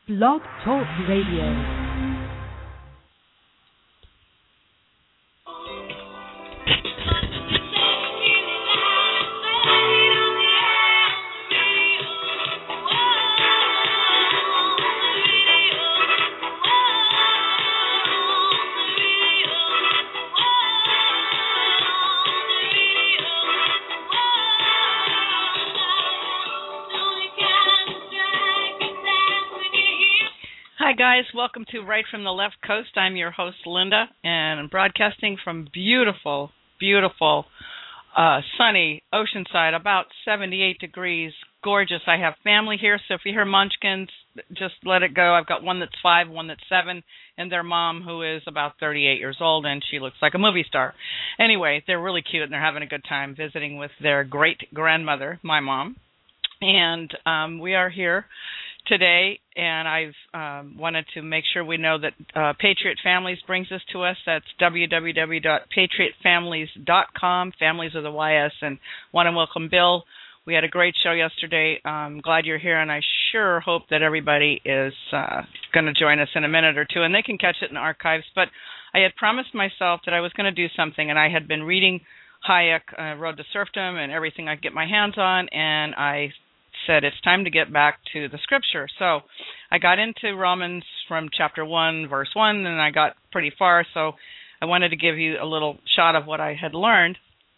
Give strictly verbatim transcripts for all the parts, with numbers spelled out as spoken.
Blog Talk Radio. Hi, guys. Welcome to Right from the Left Coast. I'm your host, Linda, and I'm broadcasting from beautiful, beautiful, uh, sunny Oceanside, about seventy-eight degrees, gorgeous. I have family here, so if you hear munchkins, just let it go. I've got one that's five, one that's seven, and their mom, who is about thirty-eight years old, and she looks like a movie star. Anyway, they're really cute, and they're having a good time visiting with their great-grandmother, my mom, and um, we are here today, and I've um, wanted to make sure we know that uh, Patriot Families brings this to us. That's w w w dot patriot families dot com, families with a Y S, and want to welcome Bill. We had a great show yesterday. I'm glad you're here, and I sure hope that everybody is uh, going to join us in a minute or two, and they can catch it in the archives. But I had promised myself that I was going to do something, and I had been reading Hayek, uh, Road to Serfdom, and everything I could get my hands on, and I said it's time to get back to the scripture. So I got into Romans from chapter one, verse one, and I got pretty far, so I wanted to give you a little shot of what I had learned,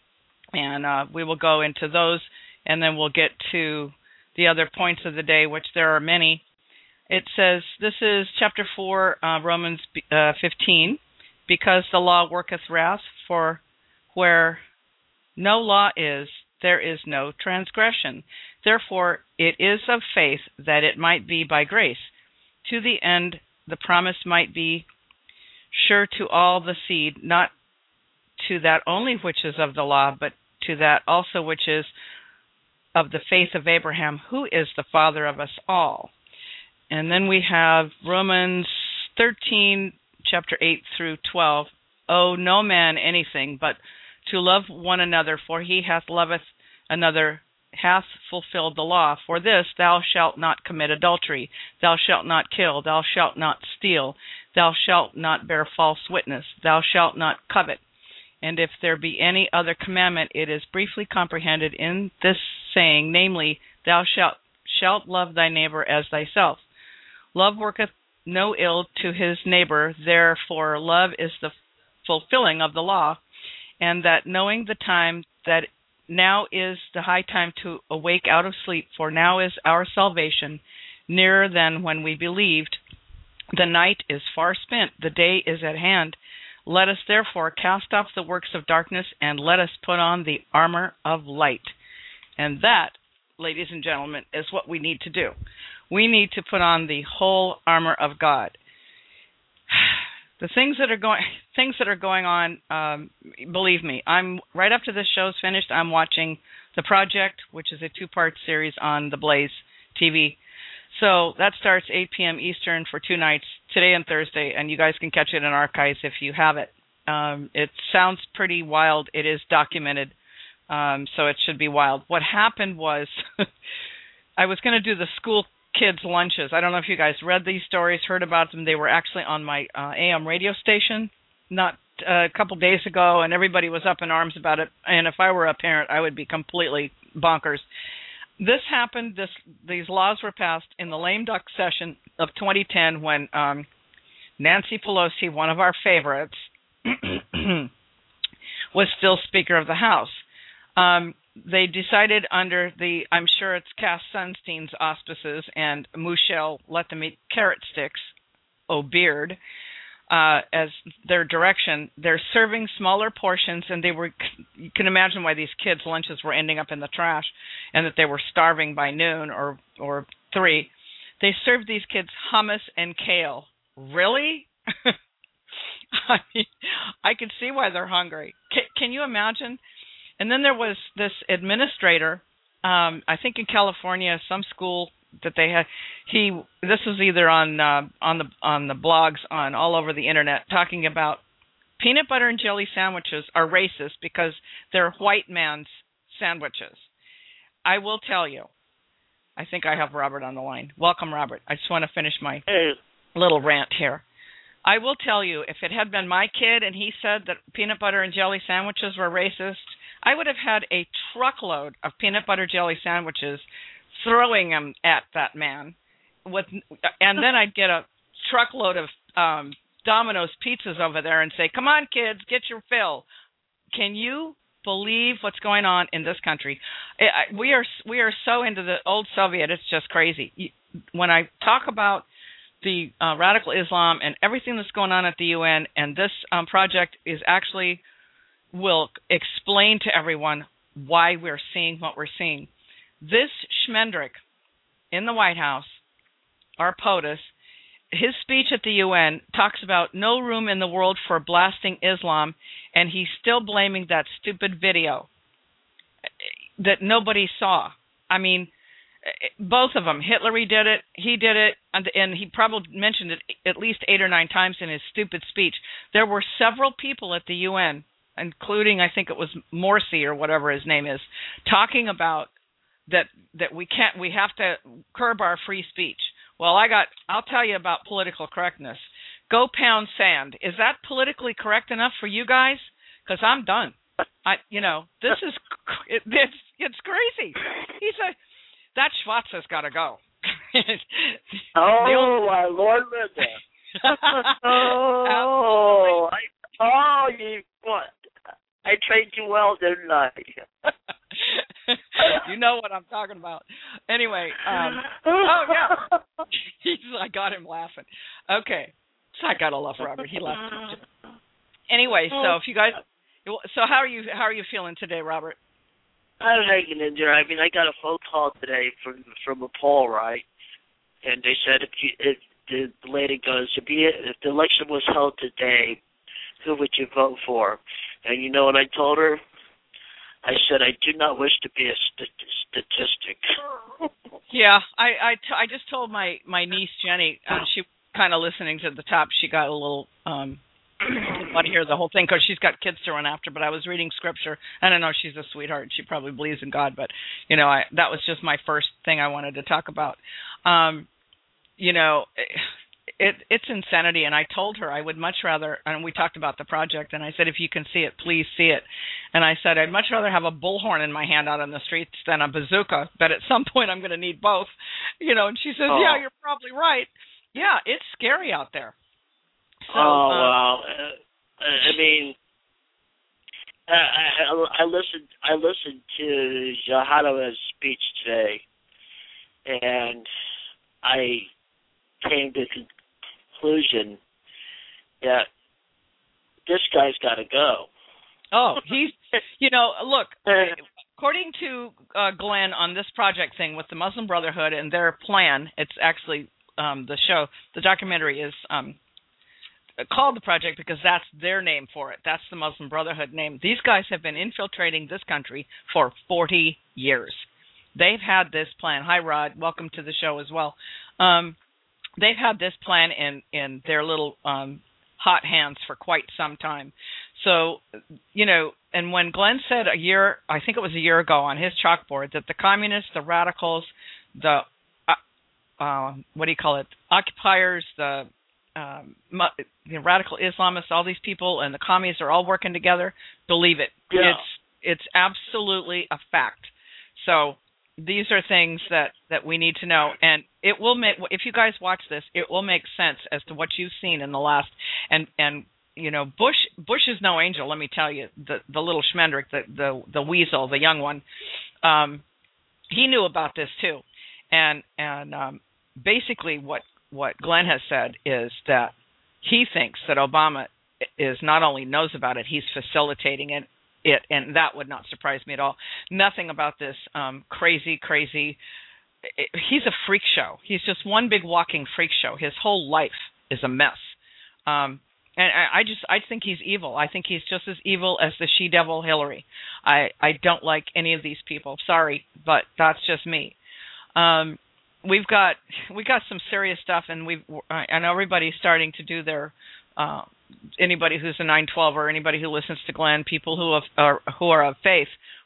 and uh, we will go into those, and then we'll get to the other points of the day, which there are many. It says, this is chapter four, uh, Romans uh, fifteen, because the law worketh wrath, for where no law is, there is no transgression. Therefore, it is of faith that it might be by grace, to the end the promise might be sure to all the seed, not to that only which is of the law, but to that also which is of the faith of Abraham, who is the father of us all. And then we have Romans thirteen, chapter eight through twelve. Owe no man anything, but to love one another, for he hath loveth another hath fulfilled the law. For this, thou shalt not commit adultery, thou shalt not kill, thou shalt not steal, thou shalt not bear false witness, thou shalt not covet. And if there be any other commandment, it is briefly comprehended in this saying, namely, thou shalt, shalt love thy neighbor as thyself. Love worketh no ill to his neighbor, therefore love is the fulfilling of the law, and that knowing the time that now is the high time to awake out of sleep, for now is our salvation nearer than when we believed. The night is far spent, the day is at hand. Let us therefore cast off the works of darkness, and let us put on the armor of light. And that, ladies and gentlemen, is what we need to do. We need to put on the whole armor of God. The things that are going, things that are going on, um, believe me, I'm right after this show's finished, I'm watching The Project, which is a two-part series on the Blaze T V. So that starts eight p.m. Eastern for two nights, today and Thursday, and you guys can catch it in archives if you have it. Um, it sounds pretty wild. It is documented, um, so it should be wild. What happened was I was going to do the school kids' lunches. I don't know if you guys read these stories, heard about them. They were actually on my uh, A M radio station not uh, a couple days ago, and everybody was up in arms about it. And if I were a parent, I would be completely bonkers. This happened, this these laws were passed in the lame duck session of twenty ten when um, Nancy Pelosi, one of our favorites, was still Speaker of the House. Um, they decided under the, I'm sure it's Cass Sunstein's auspices, and Michelle let them eat carrot sticks, oh beard, uh, as their direction. They're serving smaller portions, and they were, you can imagine why these kids' lunches were ending up in the trash, and that they were starving by noon or, or three. They served these kids hummus and kale. Really? I mean, I can see why they're hungry. Can, can you imagine? And then there was this administrator, um, I think in California, some school that they had. He this was either on uh, on the on the blogs on all over the internet, talking about peanut butter and jelly sandwiches are racist because they're white man's sandwiches. I will tell you, I think I have Robert on the line. Welcome, Robert. I just want to finish my Hey. little rant here. I will tell you, if it had been my kid and he said that peanut butter and jelly sandwiches were racist, I would have had a truckload of peanut butter jelly sandwiches throwing them at that man, with, and then I'd get a truckload of um, Domino's pizzas over there and say, "Come on, kids, get your fill." Can you believe what's going on in this country? We are we are so into the old Soviet, it's just crazy. When I talk about the uh, radical Islam and everything that's going on at the U N, and this um, project is actually will explain to everyone why we're seeing what we're seeing. This Schmendrick in the White House, our POTUS, his speech at the U N talks about no room in the world for blasting Islam, and he's still blaming that stupid video that nobody saw. I mean, both of them. Hitler did it, he did it, and, and he probably mentioned it at least eight or nine times in his stupid speech. There were several people at the U N, including, I think it was Morsi or whatever his name is, talking about that that we can't, we have to curb our free speech. Well, I got, I'll tell you about political correctness. Go pound sand. Is that politically correct enough for you guys? Because I'm done. I, you know, this is, it, it's, it's crazy. He's a, that Schwartz has got to go. Oh, my Lord, Linda. oh, I, oh, you, what? I trained you well, didn't I? You know what I'm talking about. Anyway, um, oh, yeah. He's, I got him laughing. Okay. So I got to love Robert. He laughed. Anyway, so if you guys, so how are you, how are you feeling today, Robert? I'm hanging in there. I mean, I got a phone call today from from a poll, right? And they said if you, if the lady goes, if, you, if the election was held today, who would you vote for? And you know what I told her? I said, I do not wish to be a st- statistic. Yeah, I I, t- I just told my, my niece, Jenny, uh, she kind of listening to the top, she got a little, um, didn't want to hear the whole thing because she's got kids to run after, but I was reading scripture. I don't know, she's a sweetheart. She probably believes in God, but, you know, I that was just my first thing I wanted to talk about. Um, you know, it it's insanity, and I told her I would much rather, and we talked about the project, and I said, if you can see it, please see it. And I said, I'd much rather have a bullhorn in my hand out on the streets than a bazooka, but at some point I'm going to need both. You know, and she says, oh. Yeah, you're probably right. Yeah, it's scary out there. So, oh, um, well, uh, I mean, I, I, I listened I listened to Zaharova's speech today, and I came to the conclusion that this guy's got to go. Oh, he's, you know, look, according to uh, Glenn on this project thing with the Muslim Brotherhood and their plan, it's actually um, the show, the documentary is um, called The Project because that's their name for it. That's the Muslim Brotherhood name. These guys have been infiltrating this country for forty years. They've had this plan. Hi, Rod. Welcome to the show as well. Um, they've had this plan in, in their little um, hot hands for quite some time. So, you know, and when Glenn said a year, I think it was a year ago on his chalkboard that the communists, the radicals, the, uh, uh, what do you call it, occupiers, the, um, the radical Islamists, all these people and the communists are all working together, believe it. Yeah. It's it's absolutely a fact. So these are things that, that we need to know. And it will make, if you guys watch this, it will make sense as to what you've seen in the last, and, and, you know, Bush Bush is no angel, let me tell you. The the little Schmendrick, the, the the weasel, the young one, um, he knew about this too. And and um, basically what, what Glenn has said is that he thinks that Obama is not only knows about it, he's facilitating it, it and that would not surprise me at all. Nothing about this um, crazy, crazy, it, he's a freak show. He's just one big walking freak show. His whole life is a mess. Um And I just, I think he's evil. I think he's just as evil as the she-devil Hillary. I, I don't like any of these people. Sorry, but that's just me. Um, we've got, we got some serious stuff, and we've, I know everybody's starting to do their, uh, anybody who's a nine twelve or anybody who listens to Glenn, people who have, are, who are of faith,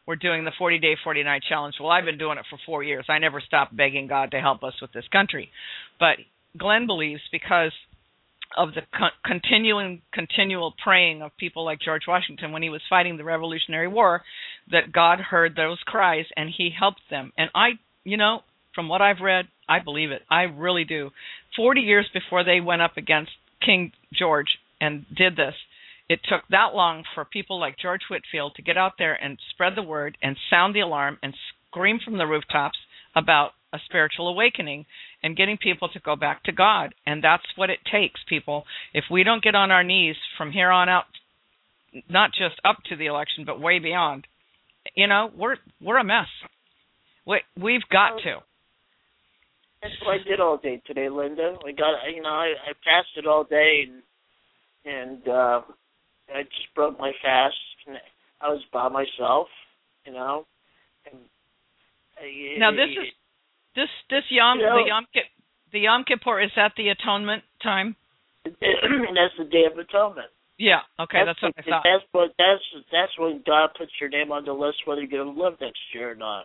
we're doing the forty-day, forty-night challenge. Well, I've been doing it for four years. I never stopped begging God to help us with this country. But Glenn believes because of the con- continuing, continual praying of people like George Washington when he was fighting the Revolutionary War, that God heard those cries and he helped them. And I, you know, from what I've read, I believe it. I really do. Forty years before they went up against King George and did this, it took that long for people like George Whitefield to get out there and spread the word and sound the alarm and scream from the rooftops about a spiritual awakening and getting people to go back to God. And that's what it takes, people. If we don't get on our knees from here on out, not just up to the election, but way beyond, you know, we're we're a mess. We, we've got to. That's what I did all day today, Linda. I got, you know, I, I fasted all day, and and uh, I just broke my fast. And I was by myself, you know. And, uh, now this is this this Yom you know, the Yom the Yom Kippur, is that the atonement time? That's the Day of Atonement. Yeah. Okay, that's, that's what I thought. That's what that's that's when God puts your name on the list whether you're going to live next year or not.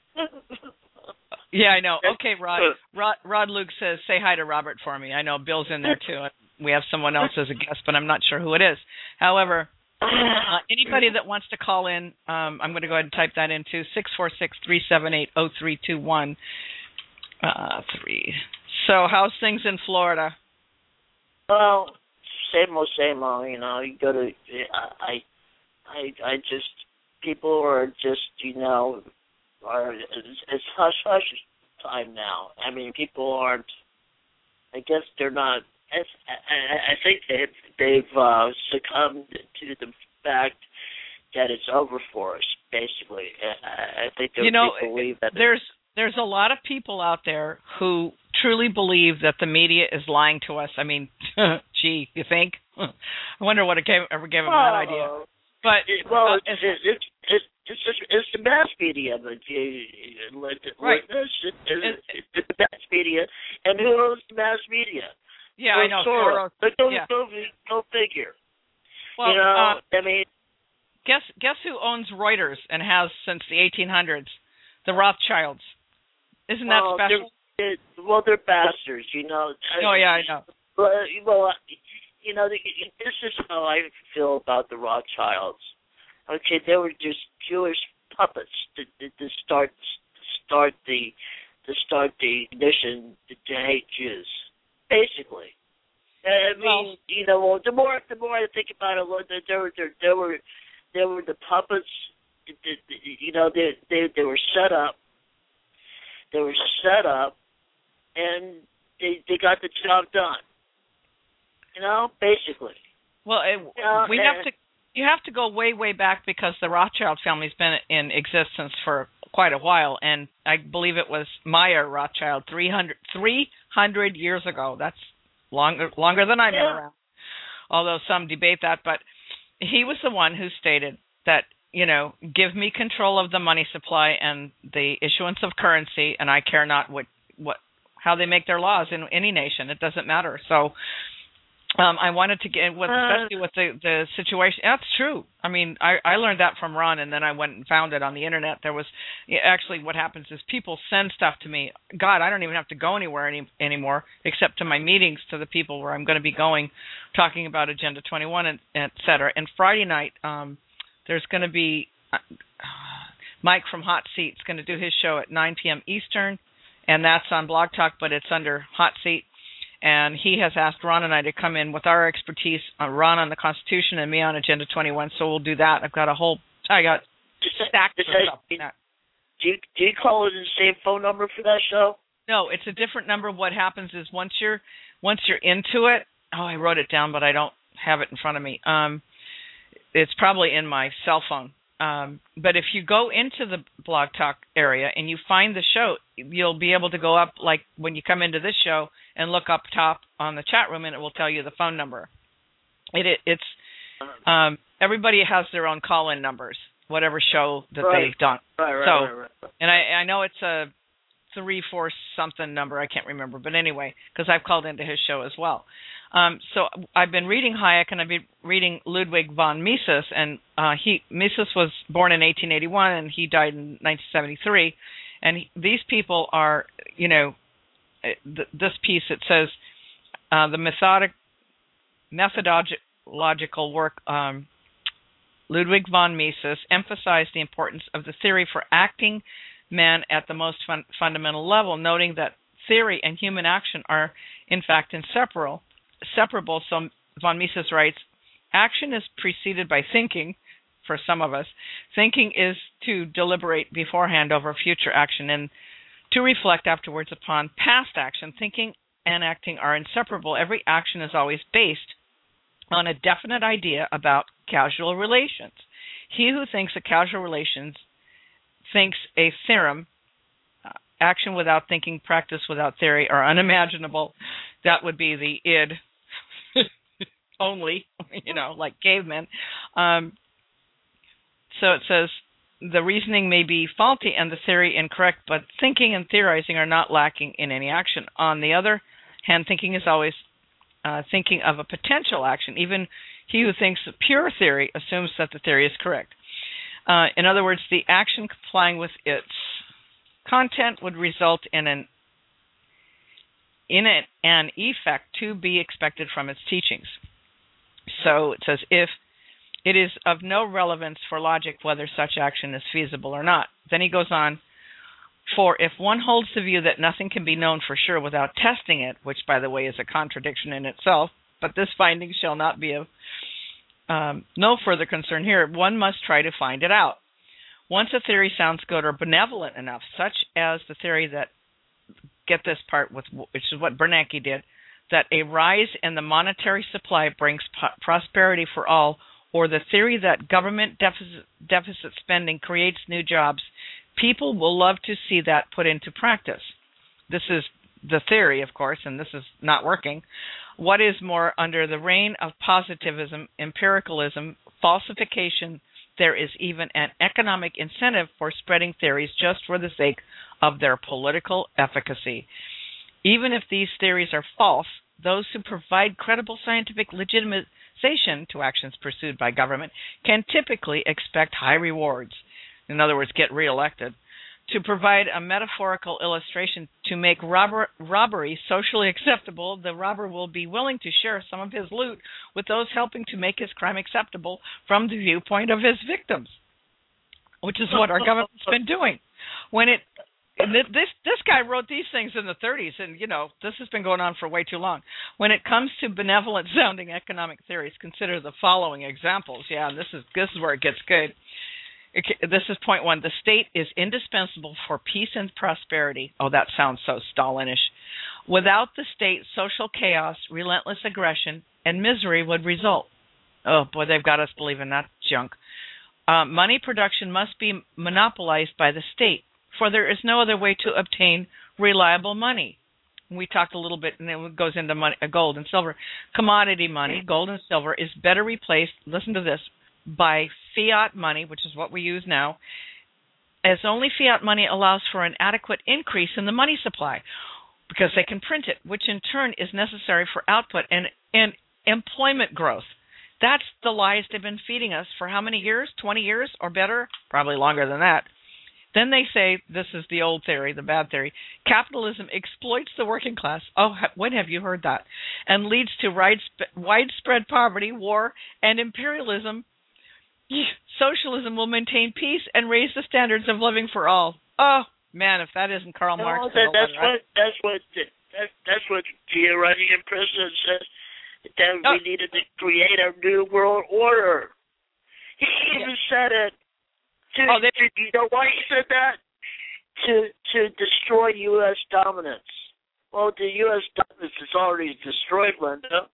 Yeah, I know. Okay, Rod, Rod. Rod Luke says, say hi to Robert for me. I know Bill's in there, too. We have someone else as a guest, but I'm not sure who it is. However, uh, anybody that wants to call in, um, I'm going to go ahead and type that into six four six, three seven eight, zero three two one. Uh, three. So how's things in Florida? Well, same old, same old. You know, you go to, I, I, I just, people are just, you know, Are, it's, it's hush hush time now. I mean, people aren't. I guess they're not. I, I, I think they've, they've uh, succumbed to the fact that it's over for us. Basically, I, I think you know believe that there's there's a lot of people out there who truly believe that the media is lying to us. I mean, gee, you think? I wonder what it gave, ever gave them well, that idea. But it, well, uh, it's, it's, it's, it's It's just, it's the mass media, but you, right. It's, it's, it's, it's the mass media, and who owns the mass media? Yeah, well, I know. Soros. But go, yeah. go, go figure. Well, you know, uh, I mean, guess guess who owns Reuters and has since the eighteen hundreds? The Rothschilds. Isn't that well, special? They're, well, they're bastards, you know. Oh yeah, I know. Well, well, you know, this is how I feel about the Rothschilds. Okay, they were just Jewish puppets to, to, to start start the to start the condition to, to hate Jews, basically. I mean, well, you know, the more the more I think about it, there were there, there were there were the puppets. You know, they they they were set up. They were set up, and they they got the job done. You know, basically. Well, it, you know, we have to. You have to go way, way back because the Rothschild family's been in existence for quite a while, and I believe it was Meyer Rothschild three hundred, three hundred years ago. That's longer longer than I've been yeah. around, although some debate that. But he was the one who stated that, you know, give me control of the money supply and the issuance of currency, and I care not what, what how they make their laws in any nation. It doesn't matter. So Um, I wanted to get, with, especially with the, the situation. That's true. I mean, I, I learned that from Ron, and then I went and found it on the internet. There was actually what happens is people send stuff to me. God, I don't even have to go anywhere any, anymore except to my meetings, to the people where I'm going to be going, talking about Agenda twenty-one, and et cetera. And Friday night, um, there's going to be uh, Mike from Hot Seat's going to do his show at nine p.m. Eastern, and that's on Blog Talk, but it's under Hot Seat. And he has asked Ron and I to come in with our expertise, uh, Ron on the Constitution and me on Agenda twenty-one. So we'll do that. I've got a whole, I got stacks of stuff. Do you, do you call it the same phone number for that show? No, it's a different number. What happens is once you're once you're into it, oh, I wrote it down, but I don't have it in front of me. Um, it's probably in my cell phone. Um, but if you go into the Blog Talk area and you find the show, you'll be able to go up, like when you come into this show, and look up top on the chat room, and it will tell you the phone number. It, it it's um, everybody has their own call-in numbers, whatever show that right. they've done. Right, right, so, right, right, right. and I, I know it's a three, four something number. I can't remember, but anyway, because I've called into his show as well. Um, so I've been reading Hayek, and I've been reading Ludwig von Mises, and uh, he Mises was born in eighteen eighty-one, and he died in nineteen seventy-three. And he, these people are, you know, th- this piece, it says, uh, the methodic, methodological work, um, Ludwig von Mises emphasized the importance of the theory for acting men at the most fun- fundamental level, noting that theory and human action are, in fact, inseparable. Separable. So von Mises writes, action is preceded by thinking. For some of us, thinking is to deliberate beforehand over future action and to reflect afterwards upon past action. Thinking and acting are inseparable. Every action is always based on a definite idea about causal relations. He who thinks a causal relations thinks a theorem. Uh, action without thinking, practice without theory are unimaginable. That would be the id only, you know, like cavemen. Um, So it says, the reasoning may be faulty and the theory incorrect, but thinking and theorizing are not lacking in any action. On the other hand, thinking is always uh, thinking of a potential action. Even he who thinks of pure theory assumes that the theory is correct. Uh, in other words, the action complying with its content would result in an in it an effect to be expected from its teachings. So it says, if it is of no relevance for logic whether such action is feasible or not. Then he goes on, for if one holds the view that nothing can be known for sure without testing it, which, by the way, is a contradiction in itself, but this finding shall not be of um, no further concern here, one must try to find it out. Once a theory sounds good or benevolent enough, such as the theory that, get this part, with which is what Bernanke did, that a rise in the monetary supply brings po- prosperity for all, or the theory that government deficit, deficit spending creates new jobs, people will love to see that put into practice. This is the theory, of course, and this is not working. What is more, under the reign of positivism, empiricalism, falsification, there is even an economic incentive for spreading theories just for the sake of their political efficacy. Even if these theories are false, those who provide credible scientific legitimate to actions pursued by government can typically expect high rewards. In other words, get reelected. To provide a metaphorical illustration, to make robber, robbery socially acceptable, the robber will be willing to share some of his loot with those helping to make his crime acceptable from the viewpoint of his victims, which is what our government's been doing. When it This this guy wrote these things in the thirties, and, you know, this has been going on for way too long. When it comes to benevolent-sounding economic theories, consider the following examples. Yeah, and this is this is where it gets good. It, this is point one. The state is indispensable for peace and prosperity. Oh, that sounds so Stalinish. Without the state, social chaos, relentless aggression, and misery would result. Oh, boy, they've got us believing that junk. Uh, money production must be monopolized by the state, for there is no other way to obtain reliable money. We talked a little bit, and it goes into money, gold and silver. Commodity money, gold and silver, is better replaced, listen to this, by fiat money, which is what we use now, as only fiat money allows for an adequate increase in the money supply, because they can print it, which in turn is necessary for output and, and employment growth. That's the lies they've been feeding us for how many years? twenty years or better? Probably longer than that. Then they say, this is the old theory, the bad theory, capitalism exploits the working class. Oh, when have you heard that? And leads to widespread poverty, war, and imperialism. Socialism will maintain peace and raise the standards of living for all. Oh, man, if that isn't Karl no, Marx. That, that's, what, that's, what, that, that's what Gia running in prison says, that oh. we needed to create a new world order. He even yeah. said it. To, oh, they, to, you know why he said that? To to destroy U S dominance. Well, the U S dominance is already destroyed, Linda.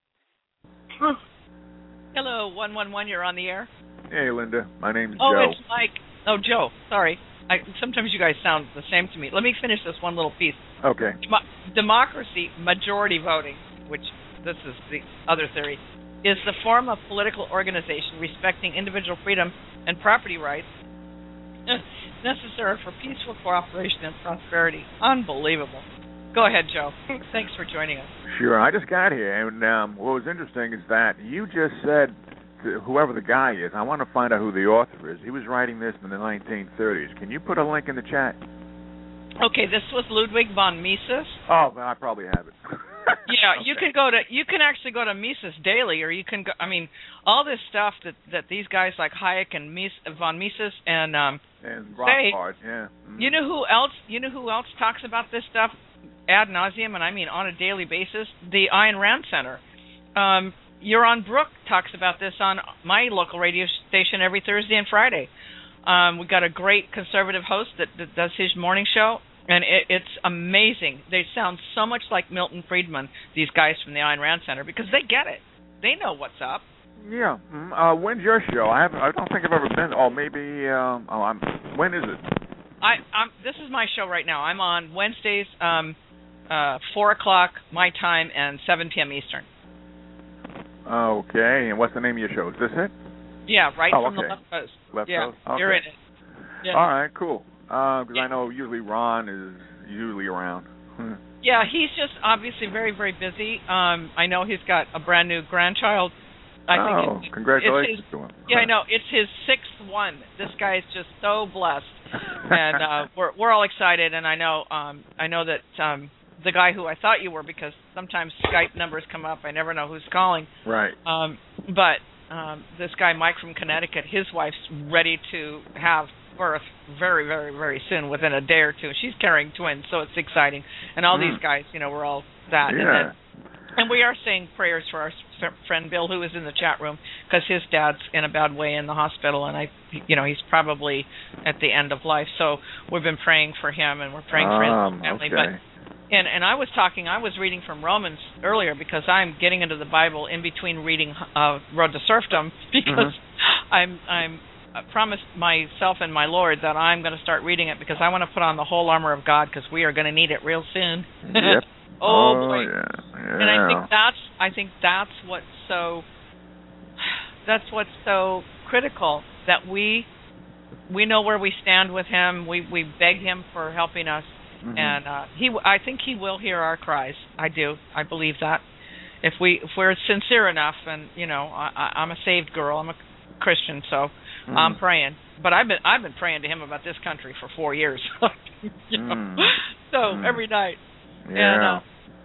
Hello, one one one, you're on the air. Hey, Linda. My name's oh, Joe. Oh, it's Mike. Oh, Joe. Sorry. I, sometimes you guys sound the same to me. Let me finish this one little piece. Okay. Dem- democracy, majority voting, which this is the other theory, is the form of political organization respecting individual freedom and property rights necessary for peaceful cooperation and prosperity. Unbelievable. Go ahead, Joe. Thanks for joining us. Sure. I just got here, and um, what was interesting is that you just said to whoever the guy is, I want to find out who the author is. He was writing this in the nineteen thirties. Can you put a link in the chat? Okay, this was Ludwig von Mises. Oh, I probably have it. Yeah, okay. you can go to you can actually go to Mises Daily, or you can go. I mean, all this stuff that, that these guys like Hayek and Mises, von Mises and um, and say, Rothbard, yeah. Mm. You know who else? You know who else talks about this stuff ad nauseum, and I mean on a daily basis? The Ayn Rand Center. Um, Yaron Brook talks about this on my local radio station every Thursday and Friday. Um, we got a great conservative host that, that does his morning show. And it, it's amazing. They sound so much like Milton Friedman, these guys from the Ayn Rand Center, because they get it. They know what's up. Yeah. Mm, uh, when's your show? I have. I don't think I've ever been. Oh, maybe. Um, oh, I'm. When is it? I. I'm. This is my show right now. I'm on Wednesdays, um, uh, four o'clock my time and seven p.m. Eastern. Okay. And what's the name of your show? Is this it? Yeah, right oh, from okay. the left coast. Left yeah, coast. Okay. You're in it. Yeah. All right. Cool. Because uh, yeah. I know usually Ron is usually around. Yeah, he's just obviously very, very busy. Um, I know he's got a brand new grandchild. I oh, think it's, congratulations it's his, to him. Yeah, I know. It's his sixth one. This guy is just so blessed, and uh, we're we're all excited. And I know um, I know that um, the guy who I thought you were, because sometimes Skype numbers come up. I never know who's calling. Right. Um, but um, this guy Mike from Connecticut, his wife's ready to have birth very, very, very soon, within a day or two. She's carrying twins, so it's exciting. And all mm. these guys, you know, we're all that. Yeah. And, then, and we are saying prayers for our friend Bill, who is in the chat room, because his dad's in a bad way in the hospital, and I, you know, he's probably at the end of life. So we've been praying for him, and we're praying for um, his family. Okay. But and and I was talking, I was reading from Romans earlier, because I'm getting into the Bible in between reading uh, Road to Serfdom, because mm-hmm. I'm I'm. I promised myself and my Lord that I'm going to start reading it, because I want to put on the whole armor of God, because we are going to need it real soon. Yep. oh, oh boy. Yeah. Yeah. And I think that's I think that's what's so that's what's so critical, that we we know where we stand with Him. We we beg Him for helping us, mm-hmm. and uh, he I think He will hear our cries. I do. I believe that if we if we're sincere enough, and you know, I, I'm a saved girl. I'm a Christian, so. Mm. I'm praying, but I've been I've been praying to Him about this country for four years. you know? mm. So mm. every night, yeah. and uh,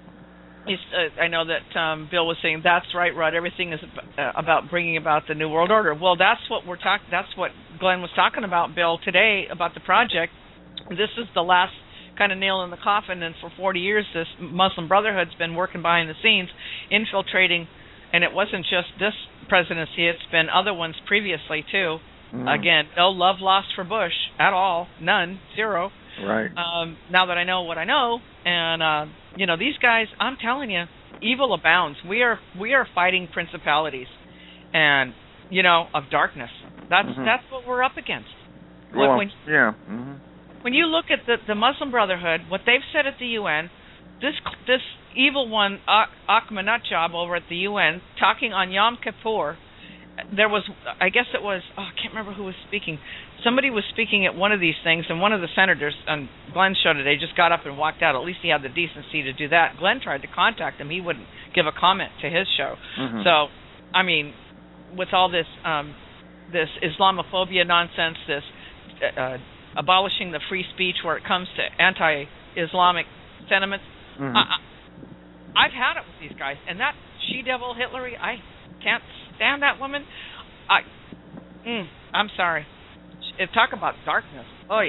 he's, uh, I know that um, Bill was saying that's right, Rod. Everything is uh, about bringing about the New World Order. Well, that's what we're talking. That's what Glenn was talking about, Bill, today about the project. This is the last kind of nail in the coffin, and for forty years, this Muslim Brotherhood's been working behind the scenes, infiltrating. And it wasn't just this presidency, it's been other ones previously, too. Mm. Again, no love lost for Bush at all. None. Zero. Right. Um, now that I know what I know, and, uh, you know, these guys, I'm telling you, evil abounds. We are we are fighting principalities and, you know, of darkness. That's mm-hmm. that's what we're up against. Well, when, when, yeah. Mm-hmm. When you look at the, the Muslim Brotherhood, what they've said at the U N, this this evil one, Ahmadinejad, over at the U N, talking on Yom Kippur, there was, I guess it was, oh, I can't remember who was speaking. Somebody was speaking at one of these things, and one of the senators on Glenn's show today just got up and walked out. At least he had the decency to do that. Glenn tried to contact him. He wouldn't give a comment to his show. Mm-hmm. So, I mean, with all this um, this Islamophobia nonsense, this uh, abolishing the free speech where it comes to anti-Islamic sentiments, mm-hmm. I, I've had it with these guys, and that she-devil Hillary, I can't stand that woman. I, mm, I'm sorry. Talk about darkness. Oy.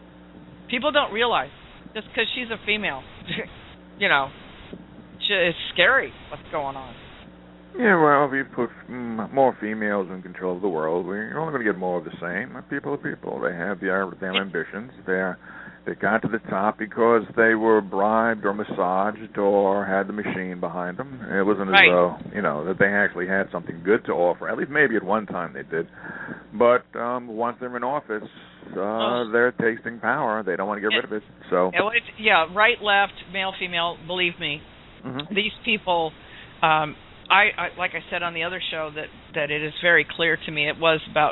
People don't realize, just because she's a female, you know, it's scary what's going on. Yeah, well, if you put mm, more females in control of the world, we're only going to get more of the same. People are people. They have their, their ambitions. They're They got to the top because they were bribed or massaged or had the machine behind them. It wasn't right. as though, you know, that they actually had something good to offer. At least maybe at one time they did. But um, once they're in office, uh, oh. they're tasting power. They don't want to get it, rid of it. So yeah, right, left, male, female. Believe me, mm-hmm. these people. Um, I, I like I said on the other show that, that it is very clear to me. It was about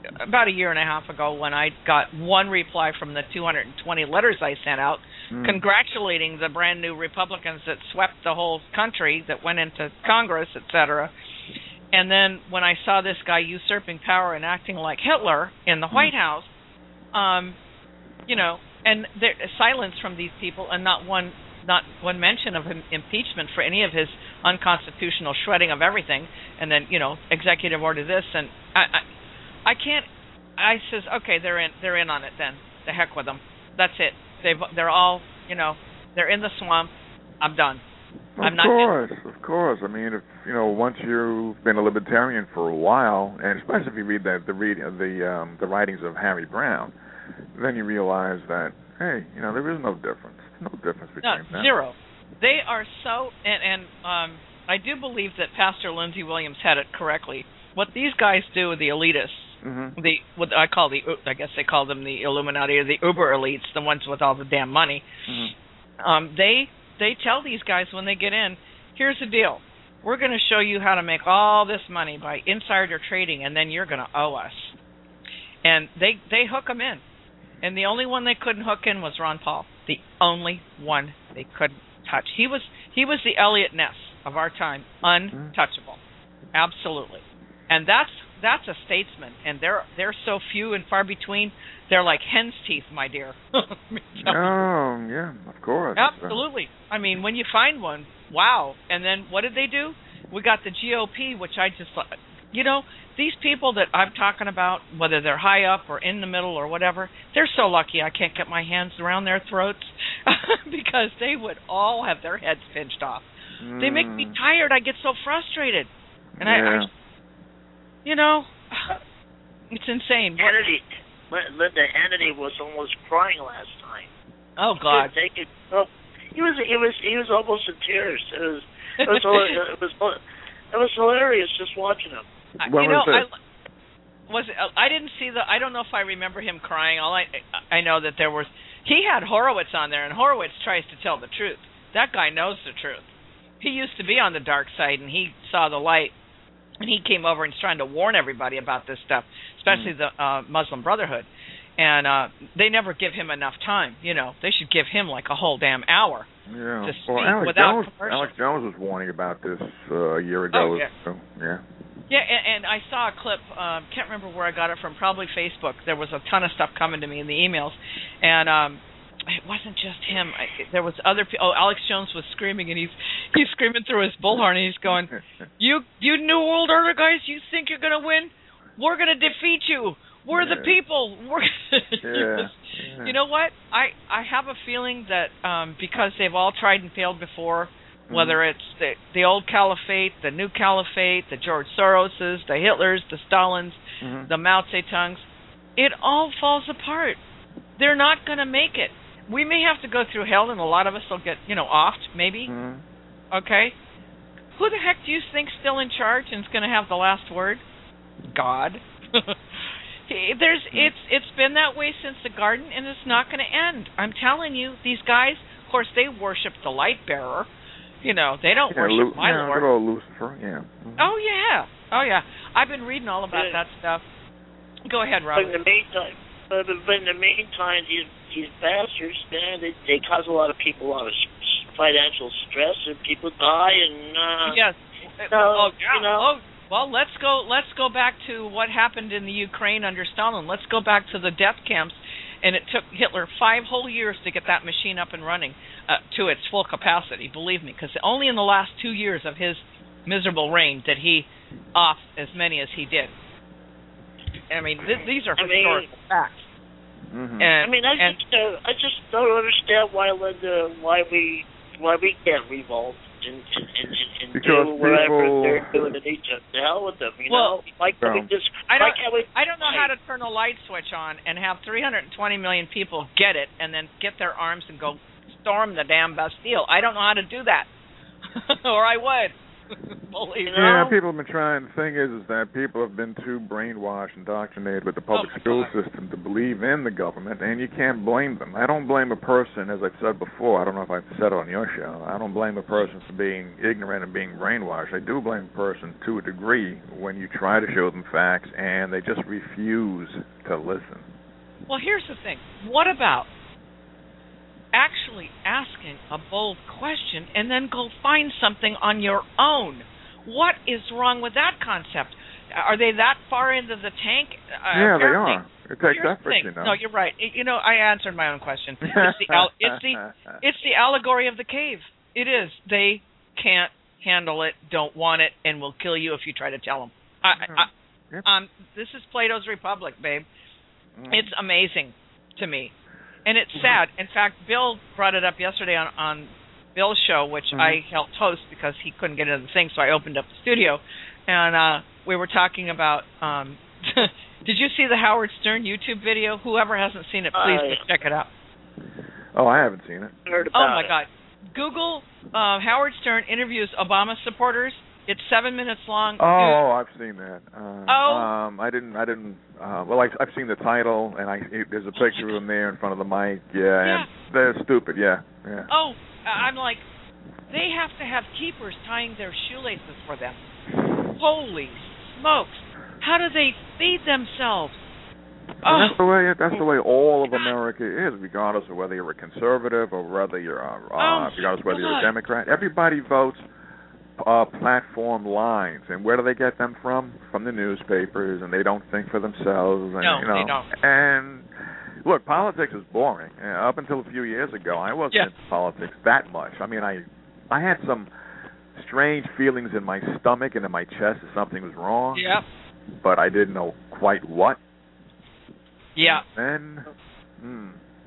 about a year and a half ago when I got one reply from the two hundred twenty letters I sent out mm. congratulating the brand new Republicans that swept the whole country, that went into Congress, et cetera. And then when I saw this guy usurping power and acting like Hitler in the mm. White House, um, you know, and there, silence from these people, and not one, not one mention of an impeachment for any of his unconstitutional shredding of everything, and then, you know, executive order this, and I, I, I can't. I says, okay, they're in, they're in on it then. The heck with them. That's it. They've, they're all, you know, they're in the swamp. I'm done. Of I'm not course, in. of course. I mean, if you know, once you've been a libertarian for a while, and especially if you read the the read the um, the writings of Harry Brown, then you realize that, hey, you know, there is no difference. No difference between no, them. Zero. They are so, and, and um, I do believe that Pastor Lindsey Williams had it correctly. What these guys do, the elitists, mm-hmm. the what I call the, I guess they call them the Illuminati or the Uber elites, the ones with all the damn money. Mm-hmm. Um, they they tell these guys when they get in, here's the deal. We're going to show you how to make all this money by insider trading, and then you're going to owe us. And they they hook them in. And the only one they couldn't hook in was Ron Paul. The only one they couldn't touch. He was he was the Elliot Ness of our time, untouchable, absolutely. And that's that's a statesman, and they're they're so few and far between. They're like hen's teeth, my dear. Oh yeah, of course. Absolutely. I mean, when you find one, wow. And then what did they do? We got the G O P, which I just, you know, these people that I'm talking about, whether they're high up or in the middle or whatever, they're so lucky I can't get my hands around their throats because they would all have their heads pinched off. Mm. They make me tired. I get so frustrated. And yeah. I, I, you know, it's insane. Hannity, Linda Hannity was almost crying last time. Oh God! Take it. Oh, he was. He was. He was almost in tears. It was. It was. it was. It was hilarious just watching him. When you know, was it? I was. I didn't see the. I don't know if I remember him crying. All I. I know that there was. He had Horowitz on there, and Horowitz tries to tell the truth. That guy knows the truth. He used to be on the dark side, and he saw the light. And he came over and was trying to warn everybody about this stuff, especially mm. the uh, Muslim Brotherhood. And uh, they never give him enough time. You know, they should give him like a whole damn hour yeah. to speak well, Alex without Jones, Alex Jones was warning about this uh, a year ago. Oh, yeah. So, yeah. Yeah, and, and I saw a clip. Um, can't remember where I got it from. Probably Facebook. There was a ton of stuff coming to me in the emails, and um, it wasn't just him. I, there was other people. Oh, Alex Jones was screaming, and he's he's screaming through his bullhorn, and he's going, "You, you New World Order guys, you think you're gonna win? We're gonna defeat you. We're yeah. the people." We're yeah. yeah. You know what? I I have a feeling that um, because they've all tried and failed before. Whether it's the, the old caliphate, the new caliphate, the George Soroses, the Hitlers, the Stalins, mm-hmm. the Mao Zedongs, it all falls apart. They're not going to make it. We may have to go through hell, and a lot of us will get, you know, offed, maybe. Mm-hmm. Okay? Who the heck do you think's still in charge and is going to have the last word? God. There's, it's, it's been that way since the garden, and it's not going to end. I'm telling you, these guys, of course, they worship the light bearer. You know, they don't yeah, worship Lu- my yeah, Lord. Good old Lucifer, yeah. Mm-hmm. Oh, yeah. Oh, yeah. I've been reading all about yeah. that stuff. Go ahead, Robert. But in the meantime, but, but in the meantime, these these bastards, man, they, they cause a lot of people a lot of financial stress, and people die, and uh, yes. So, oh, yeah. you know. Oh, well, let's go. Let's go back to what happened in the Ukraine under Stalin. Let's go back to the death camps. And it took Hitler five whole years to get that machine up and running uh, to its full capacity, believe me, because only in the last two years of his miserable reign did he off as many as he did. I mean, th- these are I historical mean, facts. Mm-hmm. And, I mean, I and, just, uh, I just don't understand why Linda, why we, why we can't revolt and, and, and, and because do whatever people, they're doing to each other. The hell with them, you well, know? Why can't um, we just? I don't, why can't we? I don't know how to turn a light switch on and have three hundred twenty million people get it and then get their arms and go storm the damn Bastille. I don't know how to do that, or I would. Believe You me. know? Yeah, people have been trying. The thing is, is that people have been too brainwashed, indoctrinated with the public Oh, my school God. system to believe in the government, and you can't blame them. I don't blame a person, as I've said before. I don't know if I've said it on your show. I don't blame a person for being ignorant and being brainwashed. I do blame a person to a degree when you try to show them facts and they just refuse to listen. Well, here's the thing. What about actually asking a bold question and then go find something on your own? What is wrong with that concept? Are they that far into the tank? Uh, yeah, they apparently. are. It takes Here's effort, the thing. you know. No, you're right. It- you know, I answered my own question. It's the al- it's the it's the allegory of the cave. It is. They can't handle it, don't want it, and will kill you if you try to tell them. I, I, Yep. um, this is Plato's Republic, babe. Mm. It's amazing to me, and it's sad. In fact, Bill brought it up yesterday on, on Bill's show, which Mhm. I helped host because he couldn't get into the thing, so I opened up the studio, and uh, we were talking about. Um, did you see the Howard Stern YouTube video? Whoever hasn't seen it, please Uh, go check it out. Oh, I haven't seen it. Heard Oh about my it. God! Google uh, Howard Stern interviews Obama supporters. It's seven minutes long. Oh, Dude, oh, I've seen that. Uh, Oh. um, I didn't. I didn't. Uh, well, I, I've seen the title, and I it, there's a picture of him there in front of the mic. Yeah, Yeah. and they're stupid. Yeah, yeah. Oh, I'm like, they have to have keepers tying their shoelaces for them. Holy smokes! How do they feed themselves? And Oh, that's the way. That's the way all of America is, regardless of whether you're a conservative or whether you're, a, uh, Oh, regardless of whether you're a God. Democrat. Everybody votes uh, platform lines, and where do they get them from? From the newspapers, and they don't think for themselves. And, No, you know, they don't. And look, politics is boring. Uh, up until a few years ago, I wasn't Yeah. into politics that much. I mean, I, I had some strange feelings in my stomach and in my chest that something was wrong. Yep. But I didn't know quite what. Yeah. And then, hmm.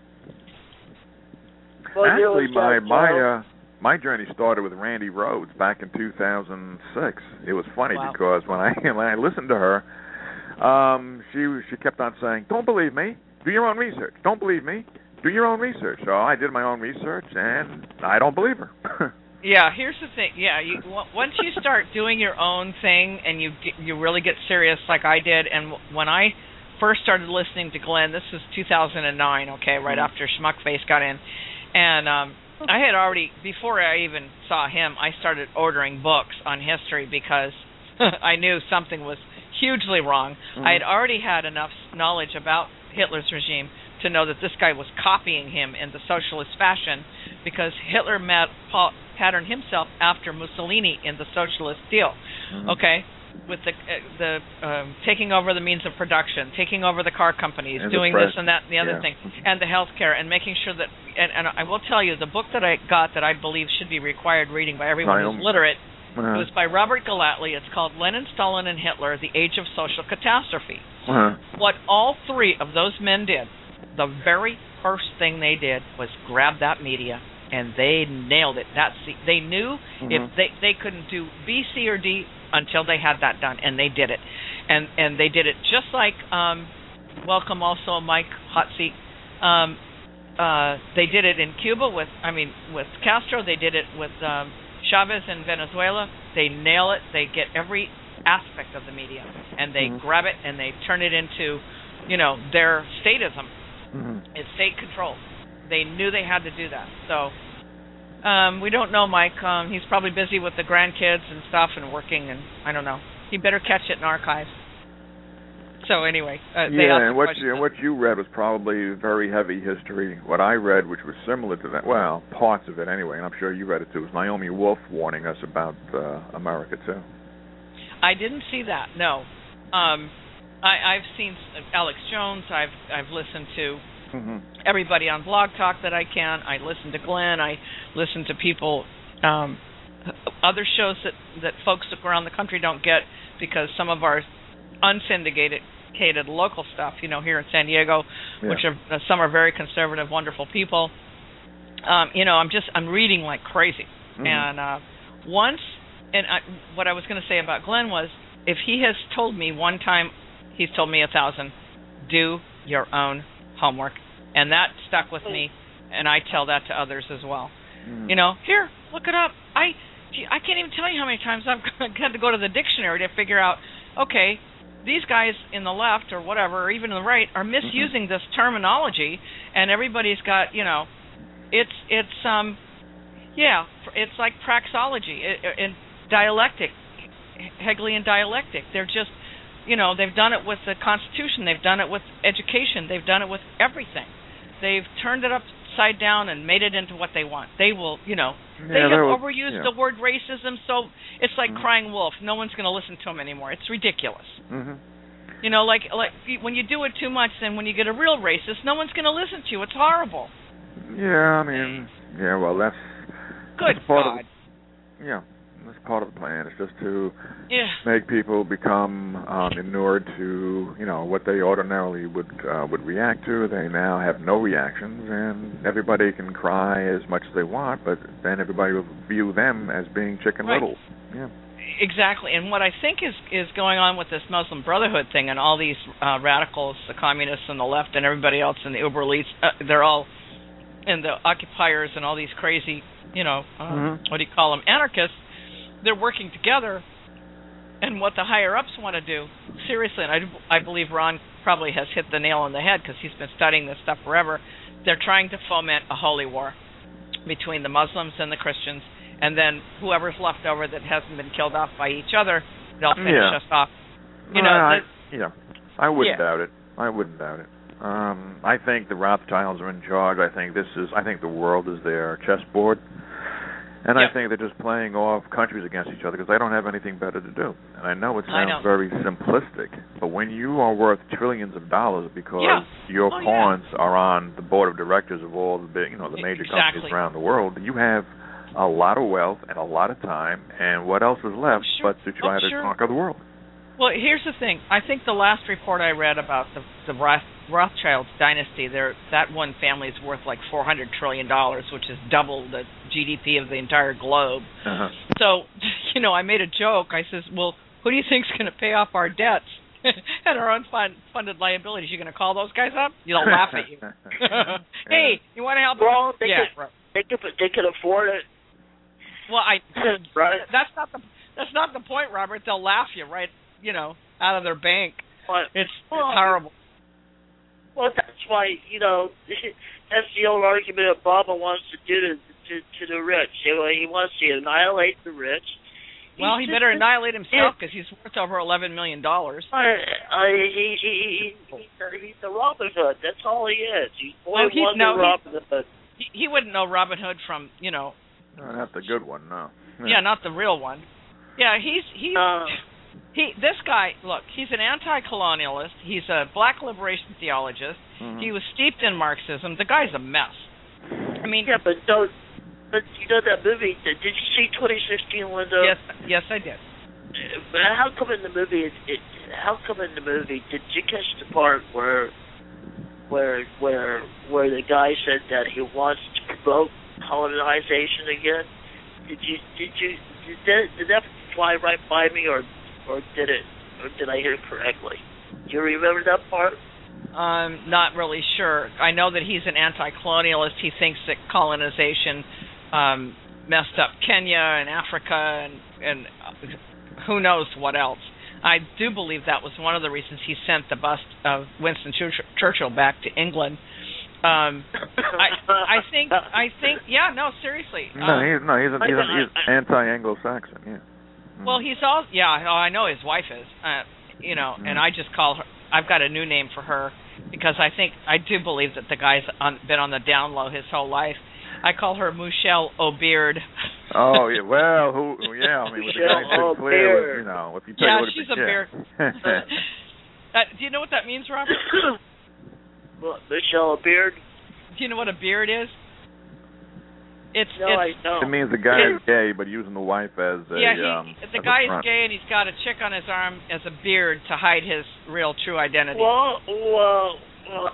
Well, you Actually, know, my Jack, my Joe, uh, my journey started with Randy Rhoads back in two thousand six. It was funny Wow. because when I when I listened to her, um, she she kept on saying, "Don't believe me. Do your own research. Don't believe me. Do your own research." So I did my own research, and I don't believe her. Yeah, here's the thing. Yeah, you, w- once you start doing your own thing and you get, you really get serious like I did, and w- when I first started listening to Glenn, this was two thousand nine, okay, right Mhm. after Schmuckface got in, and um, I had already, before I even saw him, I started ordering books on history because I knew something was hugely wrong. Mhm. I had already had enough knowledge about Hitler's regime to know that this guy was copying him in the socialist fashion, because Hitler met, pa- patterned himself after Mussolini in the socialist deal. Mhm. Okay, with the uh, the um, taking over the means of production, taking over the car companies, And the doing press. this and that and the other Yeah. thing, and the healthcare, and making sure that. And, and I will tell you, the book that I got that I believe should be required reading by everyone Right. who's literate. Uh-huh. It was by Robert Gallatley. It's called Lenin, Stalin, and Hitler: The Age of Social Catastrophe. Uh-huh. What all three of those men did, the very first thing they did was grab that media, and they nailed it. That's the, they knew Mhm. if they they couldn't do B, C, or D until they had that done, and they did it, and and they did it just like um, welcome also Mike Hot Seat. Um, uh, they did it in Cuba with I mean with Castro. They did it with um, Chavez in Venezuela. They nail it. They get every aspect of the media, and they Mhm. grab it and they turn it into, you know, their statism. Mhm. It's state control. They knew they had to do that. So um, we don't know Mike. Um, he's probably busy with the grandkids and stuff and working, and I don't know. He better catch it in archives. So anyway, uh, they Yeah, asked and the what question. you, and what you read was probably very heavy history. What I read, which was similar to that, well, parts of it anyway, and I'm sure you read it too, was Naomi Wolf warning us about uh, America too. I didn't see that. No, um, I, I've seen Alex Jones. I've I've listened to Mm-hmm. everybody on Blog Talk that I can. I listen to Glenn. I listen to people, um, other shows that, that folks around the country don't get, because some of our unsyndicated local stuff, you know, here in San Diego, Yeah. which are uh, some are very conservative, wonderful people. Um, you know, I'm just I'm reading like crazy, Mhm. and uh, once, and I, what I was going to say about Glenn was, if he has told me one time, he's told me a thousand, do your own homework, and that stuck with me, and I tell that to others as well. Mhm. You know, here, look it up. I I can't even tell you how many times I've had to go to the dictionary to figure out, okay, these guys in the left or whatever, or even in the right, are misusing this terminology, and everybody's got, you know, it's it's um, yeah, it's like praxeology and dialectic, Hegelian dialectic. They're just, you know, they've done it with the Constitution, they've done it with education, they've done it with everything. They've turned it upside down and made it into what they want. They will, you know, they yeah, have was, overused yeah. the word racism, so it's like mm-hmm. crying wolf. No one's going to listen to them anymore. It's ridiculous. Mm-hmm. You know, like like when you do it too much, then when you get a real racist, no one's going to listen to you. It's horrible. Yeah, I mean, yeah, well, that's good that's part God. Of, yeah, that's part of the plan. It's just to yeah. make people become um, inured to, you know, what they ordinarily would uh, would react to. They now have no reactions, and everybody can cry as much as they want, but then everybody will view them as being Chicken right. Little. Yeah. Exactly, and what I think is, is going on with this Muslim Brotherhood thing and all these uh, radicals, the communists and the left and everybody else and the uber elites, uh, they're all, and the occupiers and all these crazy, you know, uh, mm-hmm. what do you call them, anarchists, they're working together, and what the higher-ups want to do, seriously, and I, I believe Ron probably has hit the nail on the head because he's been studying this stuff forever, they're trying to foment a holy war between the Muslims and the Christians. And then whoever's left over that hasn't been killed off by each other, they'll finish yeah. us off. You know, uh, I, the, yeah, I wouldn't yeah. doubt it. I wouldn't doubt it. Um, I think the Rothschilds are in charge. I think this is. I think the world is their chessboard, and yep. I think they're just playing off countries against each other because they don't have anything better to do. And I know it sounds know. very simplistic, but when you are worth trillions of dollars because yeah. your oh, pawns yeah. are on the board of directors of all the big, you know, the major exactly. companies around the world, you have a lot of wealth and a lot of time, and what else is left oh, sure. but to try oh, to sure. conquer the world? Well, here's the thing. I think the last report I read about the, the Roth, Rothschild dynasty, that one family is worth like four hundred trillion dollars, which is double the G D P of the entire globe. Uh-huh. So, you know, I made a joke. I says, well, who do you think's going to pay off our debts and our unfunded liabilities? You going to call those guys up? They'll laugh at you. Hey, you want to help? Well, they, yeah. could, they, could, they could afford it. Well, I right. that's not the that's not the point, Robert. They'll laugh you right, you know, out of their bank. But, it's, well, it's horrible. Well, that's why, you know, that's the old argument Obama wants to do to to, to the rich. He, he wants to annihilate the rich. Well, he's he just, better annihilate himself because he's worth over eleven million dollars. Uh, uh, he, he, he, he's, a, he's a Robin Hood. That's all he is. He's boy oh, he's wonder no, Robin Hood. He, he wouldn't know Robin Hood from, you know. No, not the good one, no. Yeah, yeah not the real one. Yeah, he's he's uh, he. This guy, look, he's an anti-colonialist. He's a black liberation theologist. Mm-hmm. He was steeped in Marxism. The guy's a mess. I mean, yeah, but don't. But you know that movie? Did you see twenty sixteen, Linda? Yes, yes, I did. But how come in the movie? It, it, how come in the movie? Did you catch the part where, where, where, where the guy said that he wants to promote colonization again? Did you? Did you? Did that, did that fly right by me, or, or did it? Or did I hear it correctly? Do you remember that part? I'm not really sure. I know that he's an anti-colonialist. He thinks that colonization um, messed up Kenya and Africa and, and who knows what else. I do believe that was one of the reasons he sent the bust of Winston Churchill back to England. Um, I, I think, I think, yeah, no, seriously. No, um, he's no, he's, a, he's, a, he's anti-Anglo-Saxon. Yeah. Well, he's all, yeah. Oh, I know his wife is. Uh, you know, mm. and I just call her. I've got a new name for her because I think I do believe that the guy's on, been on the down low his whole life. I call her Michelle O'Beard. Oh yeah, well, who? Yeah, I mean, with the guy so clear, with, you know, if you tell yeah, you what she's it, a beard. uh, do you know what that means, Robert? What, Michelle O'Beard? Do you know what a beard is? It's, no, it's, I don't. It means the guy is gay, but using the wife as a yeah. He, um, the as guy a is gay, and he's got a chick on his arm as a beard to hide his real true identity. Well, well, well.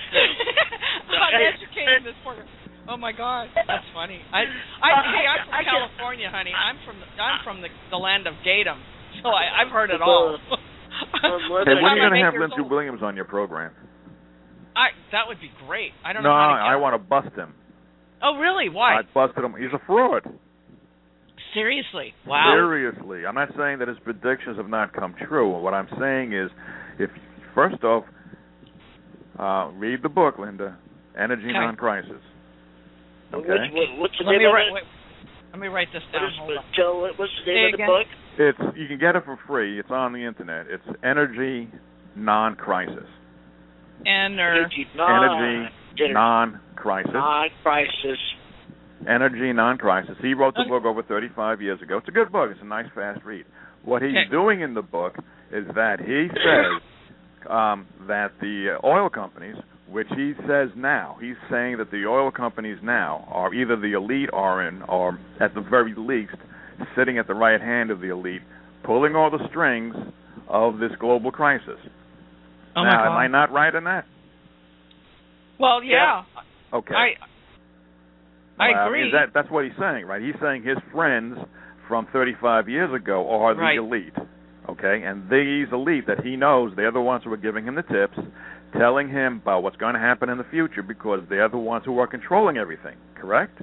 I'm educating this poor. Oh my God, that's funny. I, I, hey, I'm from I, I California, just, honey. I'm from, the, I'm from the, the land of Gatum, so I, I've heard it all. Hey, when are you going to have Lindsey Williams on your program? I that would be great. I don't no, know how to I want to bust him. Oh, really? Why? I busted him. He's a fraud. Seriously? Wow. Seriously. I'm not saying that his predictions have not come true. What I'm saying is, if first off, uh, read the book, Linda, Energy Okay. Non-Crisis. Okay. Which, what, what's the Let name me of write. it? Wait, let me write this What down. is, Hold on. Joe, what's the Say name of the again? book? It's you can get it for free. It's on the internet. It's Energy Non-Crisis. Ener- Energy non, Energy Non-Crisis. non-crisis. Energy Non-Crisis. He wrote the Okay. book over thirty-five years ago. It's a good book. It's a nice, fast read. What he's Okay. doing in the book is that he says um, that the oil companies, which he says now, he's saying that the oil companies now are either the elite are in, or at the very least, sitting at the right hand of the elite, pulling all the strings of this global crisis. Oh now, my God. am I not right in that? Well, yeah. Okay. I I Well, agree. mean, that, that's what he's saying, right? He's saying his friends from thirty-five years ago are the Right. elite, okay? And these elite that he knows, they're the ones who are giving him the tips, telling him about what's going to happen in the future because they're the ones who are controlling everything, correct?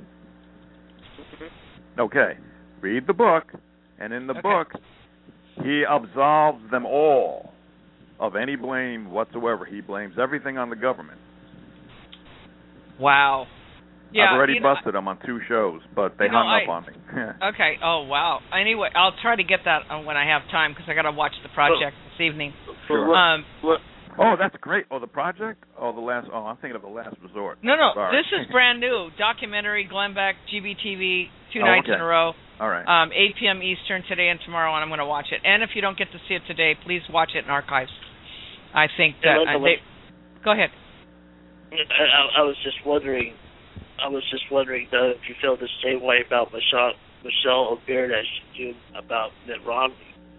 Okay. Read the book, and in the Okay. book, he absolves them all of any blame whatsoever. He blames everything on the government. Wow. Yeah, I've already you know, busted them on two shows, but they you know, hung up I- on me. Okay. Oh, wow. Anyway, I'll try to get that uh, when I have time because I got to watch the project this evening. Sure. Um, What, Oh, that's great. Oh, the project? Oh, the last. Oh, I'm thinking of the Last Resort. no, no, Sorry. this is brand new. Documentary, Glenn Beck, G B T V, two Oh, nights okay. in a row. All right. Um, eight p.m. Eastern today and tomorrow, and I'm going to watch it. And if you don't get to see it today, please watch it in archives. I think Yeah, that Linda, uh, they, go ahead. I, I was just wondering. I was just wondering though if you feel the same way about Michelle Michelle O'Beard as you do about Mitt Romney.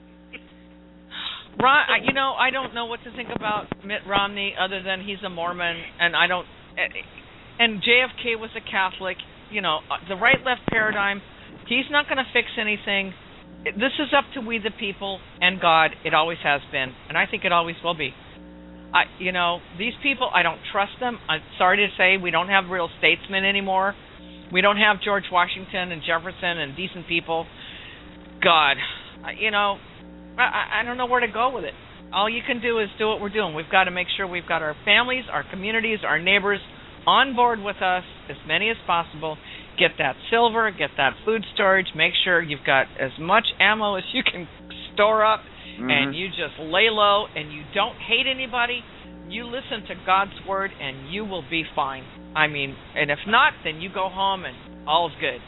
Ron, I- you know, I don't know what to think about Mitt Romney other than he's a Mormon, and I don't. And J F K was a Catholic. You know, the right-left paradigm. He's not going to fix anything. This is up to we the people and God. It always has been, and I think it always will be. I, you know, these people, I don't trust them. I'm sorry to say, we don't have real statesmen anymore. We don't have George Washington and Jefferson and decent people. God, you know, I, I don't know where to go with it. All you can do is do what we're doing. We've got to make sure we've got our families, our communities, our neighbors on board with us, as many as possible. Get that silver, get that food storage, make sure you've got as much ammo as you can store up, Mm-hmm. and you just lay low, and you don't hate anybody. You listen to God's word, and you will be fine. I mean, and if not, then you go home, and all's good.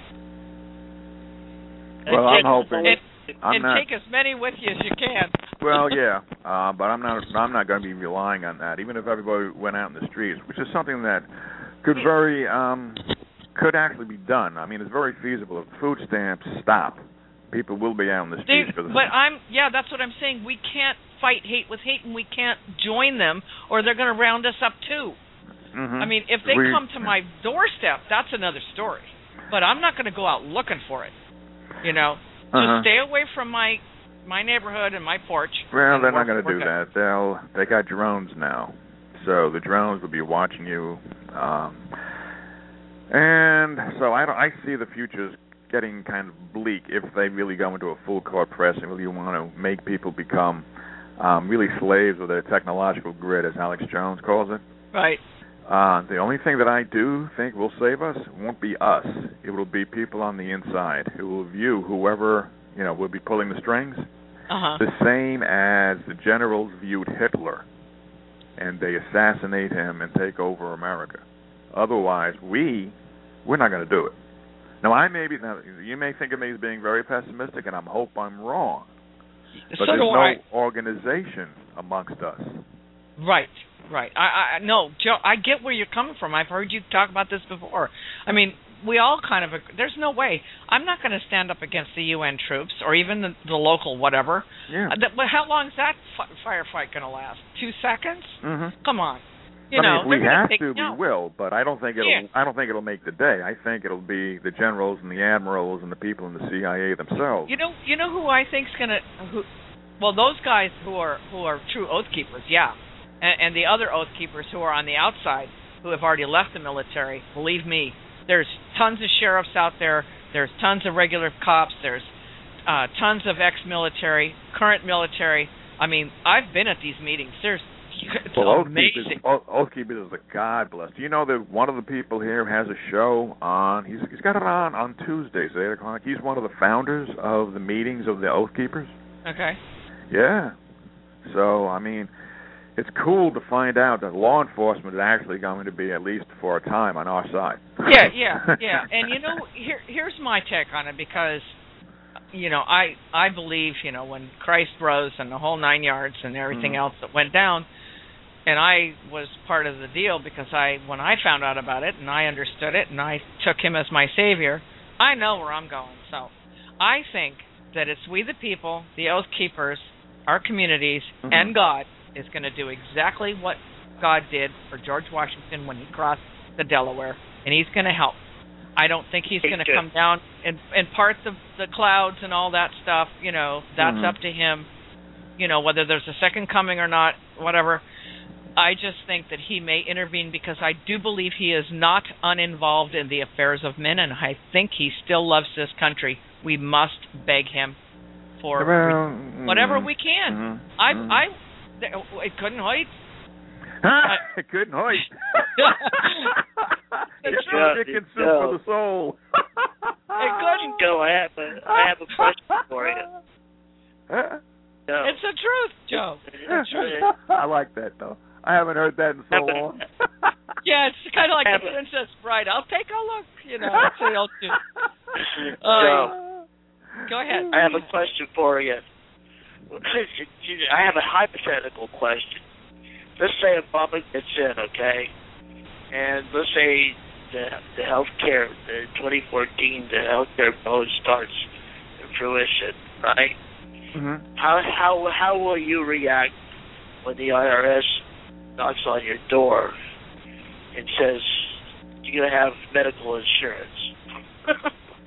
Well, I'm hoping. And, I'm and not. take as many with you as you can. Well, yeah, uh, but I'm not. I'm not going to be relying on that. Even if everybody went out in the streets, which is something that could very um, could actually be done. I mean, it's very feasible. If food stamps stop, people will be out in the They, streets. For the but I'm, yeah, that's what I'm saying. We can't fight hate with hate, and we can't join them, or they're going to round us up too. Mm-hmm. I mean, if they we, come to my doorstep, that's another story. But I'm not going to go out looking for it. You know, just uh-huh. stay away from my my neighborhood and my porch. Well, and they're we're- not going to we're do good. that. They'll. They got drones now, so the drones will be watching you. Um, and so I don't. I see the future's getting kind of bleak if they really go into a full court press and really want to make people become um, really slaves of their technological grid, as Alex Jones calls it. Right. Uh, the only thing that I do think will save us won't be us. It will be people on the inside who will view whoever, you know, will be pulling the strings Uh-huh. the same as the generals viewed Hitler, and they assassinate him and take over America. Otherwise, we, we're not going to do it. Now, I may be, now, you may think of me as being very pessimistic, and I hope I'm wrong. But so there's do no I. organization amongst us. Right. Right. I, I no, Joe. I get where you're coming from. I've heard you talk about this before. I mean, we all kind of. There's no way. I'm not going to stand up against the U N troops or even the, the local whatever. Yeah. Uh, that, but how long is that fi- firefight going to last? Two seconds? Mm-hmm. Come on. You I know, mean, if we they're gonna have take, to, no. we will. But I don't think it'll. Yeah. I don't think it'll make the day. I think it'll be the generals and the admirals and the people in the C I A themselves. You know, you know who I think's gonna, who, well, those guys who are who are true oath keepers, yeah, and, and the other oath keepers who are on the outside, who have already left the military. Believe me, there's tons of sheriffs out there There's tons of regular cops. There's uh, tons of ex-military, current military. I mean, I've been at these meetings. There's it's well, amazing. Oath, Oath Keepers is a God bless. Do you know that one of the people here has a show on? He's he's got it on on Tuesdays at eight o'clock. He's one of the founders of the meetings of the Oath Keepers. Okay. Yeah. So I mean, it's cool to find out that law enforcement is actually going to be, at least for a time, on our side. Yeah, yeah, yeah. And you know, here here's my take on it, because you know, I I believe, you know, when Christ rose and the whole nine yards and everything mm. else that went down. And I was part of the deal because I, when I found out about it and I understood it and I took him as my savior, I know where I'm going. So I think that it's we the people, the Oath Keepers, our communities, mm-hmm. and God is going to do exactly what God did for George Washington when he crossed the Delaware, and he's going to help. I don't think he's going to come down and, and part the, the clouds and all that stuff. You know, that's mm-hmm. up to him. You know, whether there's a second coming or not, whatever. I just think that he may intervene because I do believe he is not uninvolved in the affairs of men, and I think he still loves this country. We must beg him for well, whatever mm, we can. Mm-hmm, I, mm. I, it couldn't wait. It couldn't wait. It's chicken soup for the soul. It couldn't go. I have a, I have a question for you. Huh? No. It's the truth, Joe. It's true. I like that, though. I haven't heard that in so long. Yeah, it's kind of like the Princess Bride. I'll take a look, you know. That's what I'll do. Uh, go ahead. I have a question for you. I have a hypothetical question. Let's say Obama gets in, okay? And let's say the the health care, the twenty fourteen, the health care bill starts in fruition, right? Mm-hmm. How how how will you react when the I R S knocks on your door and says you're gonna have medical insurance?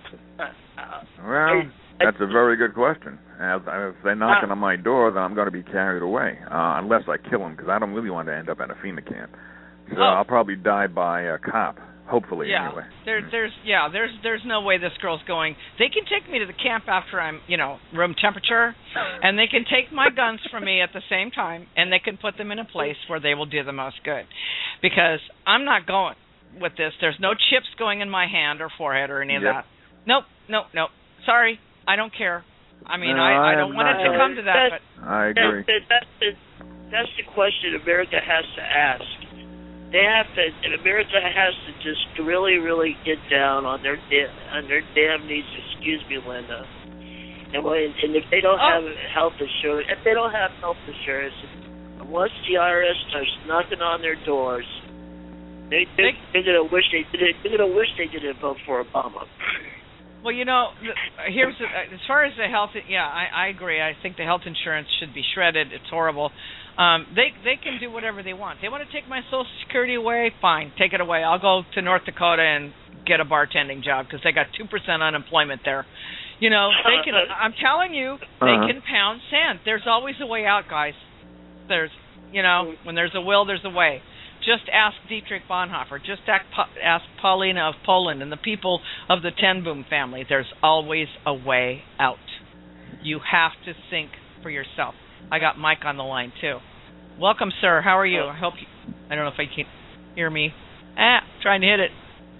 Well, that's a very good question. If, if they're knocking on my door, then I'm going to be carried away, uh, unless I kill them, because I don't really want to end up at a FEMA camp. So oh. I'll probably die by a cop. Hopefully, yeah. anyway. There, there's, yeah, there's, there's no way this girl's going. They can take me to the camp after I'm, you know, room temperature, and they can take my guns from me at the same time, and they can put them in a place where they will do the most good. Because I'm not going with this. There's no chips going in my hand or forehead or any of yep. that. Nope, nope, nope. Sorry, I don't care. I mean, no, I, I don't want it to come to that. That, but I agree. That, that, that, that's the question America has to ask. They have to, and America has to just really, really get down on their on their damn knees. Excuse me, Linda. And, when, and if they don't oh. have health insurance, if they don't have health insurance, and once the I R S starts knocking on their doors, they, they they're gonna wish they did. They're gonna wish they didn't vote for Obama. Well, you know, here's the, as far as the health. Yeah, I, I agree. I think the health insurance should be shredded. It's horrible. Um, they they can do whatever they want. They want to take my Social Security away, fine, take it away. I'll go to North Dakota and get a bartending job because they got two percent unemployment there. You know, they can. I'm telling you, they uh-huh. can pound sand. There's always a way out, guys. There's, you know, when there's a will, there's a way. Just ask Dietrich Bonhoeffer. Just ask Paulina of Poland and the people of the Ten Boom family. There's always a way out. You have to think for yourself. I got Mike on the line, too. Welcome, sir. How are you? I hope you... I don't know if I can hear me. Ah, trying to hit it.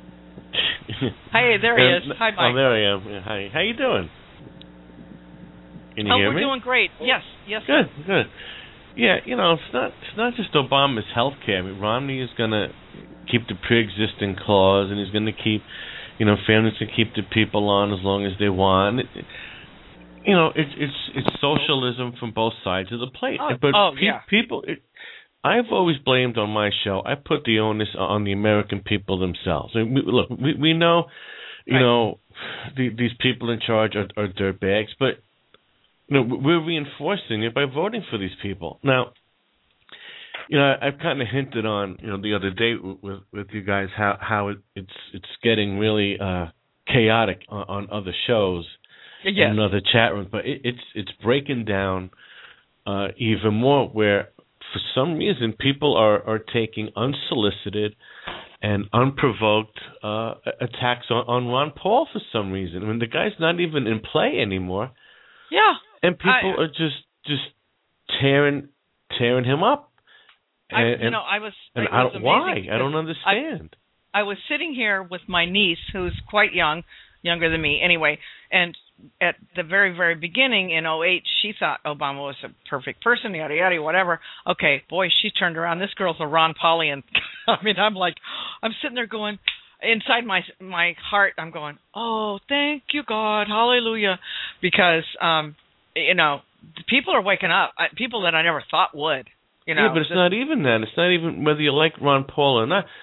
Hey, there he is. Hi, Mike. Oh, there I am. Hi. How you doing? Can you oh, hear we're me? doing great. Yes, yes. Good, good. Yeah, you know, it's not it's not just Obama's health care. I mean, Romney is going to keep the pre-existing clause, and he's going to keep, you know, families can keep the people on as long as they want. It, you know, it's it's it's socialism from both sides of the plate. Oh, but oh, pe- yeah. people, it, I've always blamed on my show. I put the onus on the American people themselves. I mean, we, look, we we know, you right. know, the, these people in charge are, are dirtbags, but you know, we're reinforcing it by voting for these people. Now, you know, I've kind of hinted on, you know, the other day with with you guys how how it, it's it's getting really uh, chaotic on, on other shows, yes. in other chat rooms, but it, it's it's breaking down uh, even more. Where for some reason people are are taking unsolicited and unprovoked uh, attacks on, on Ron Paul for some reason. I mean, the guy's not even in play anymore. Yeah. And people I, are just just tearing tearing him up. And, I, you and, know, I was. And it I was don't, why? I don't I, understand. I was sitting here with my niece, who's quite young, younger than me anyway, and at the very, very beginning in oh eight, she thought Obama was a perfect person, yada, yada, whatever. Okay, boy, she turned around. This girl's a Ron Paulian. I mean, I'm like, I'm sitting there going, inside my my heart, I'm going, oh, thank you, God, hallelujah, because, um, you know, people are waking up, people that I never thought would. You know, yeah, but it's this, not even that. It's not even whether you like Ron Paul or not.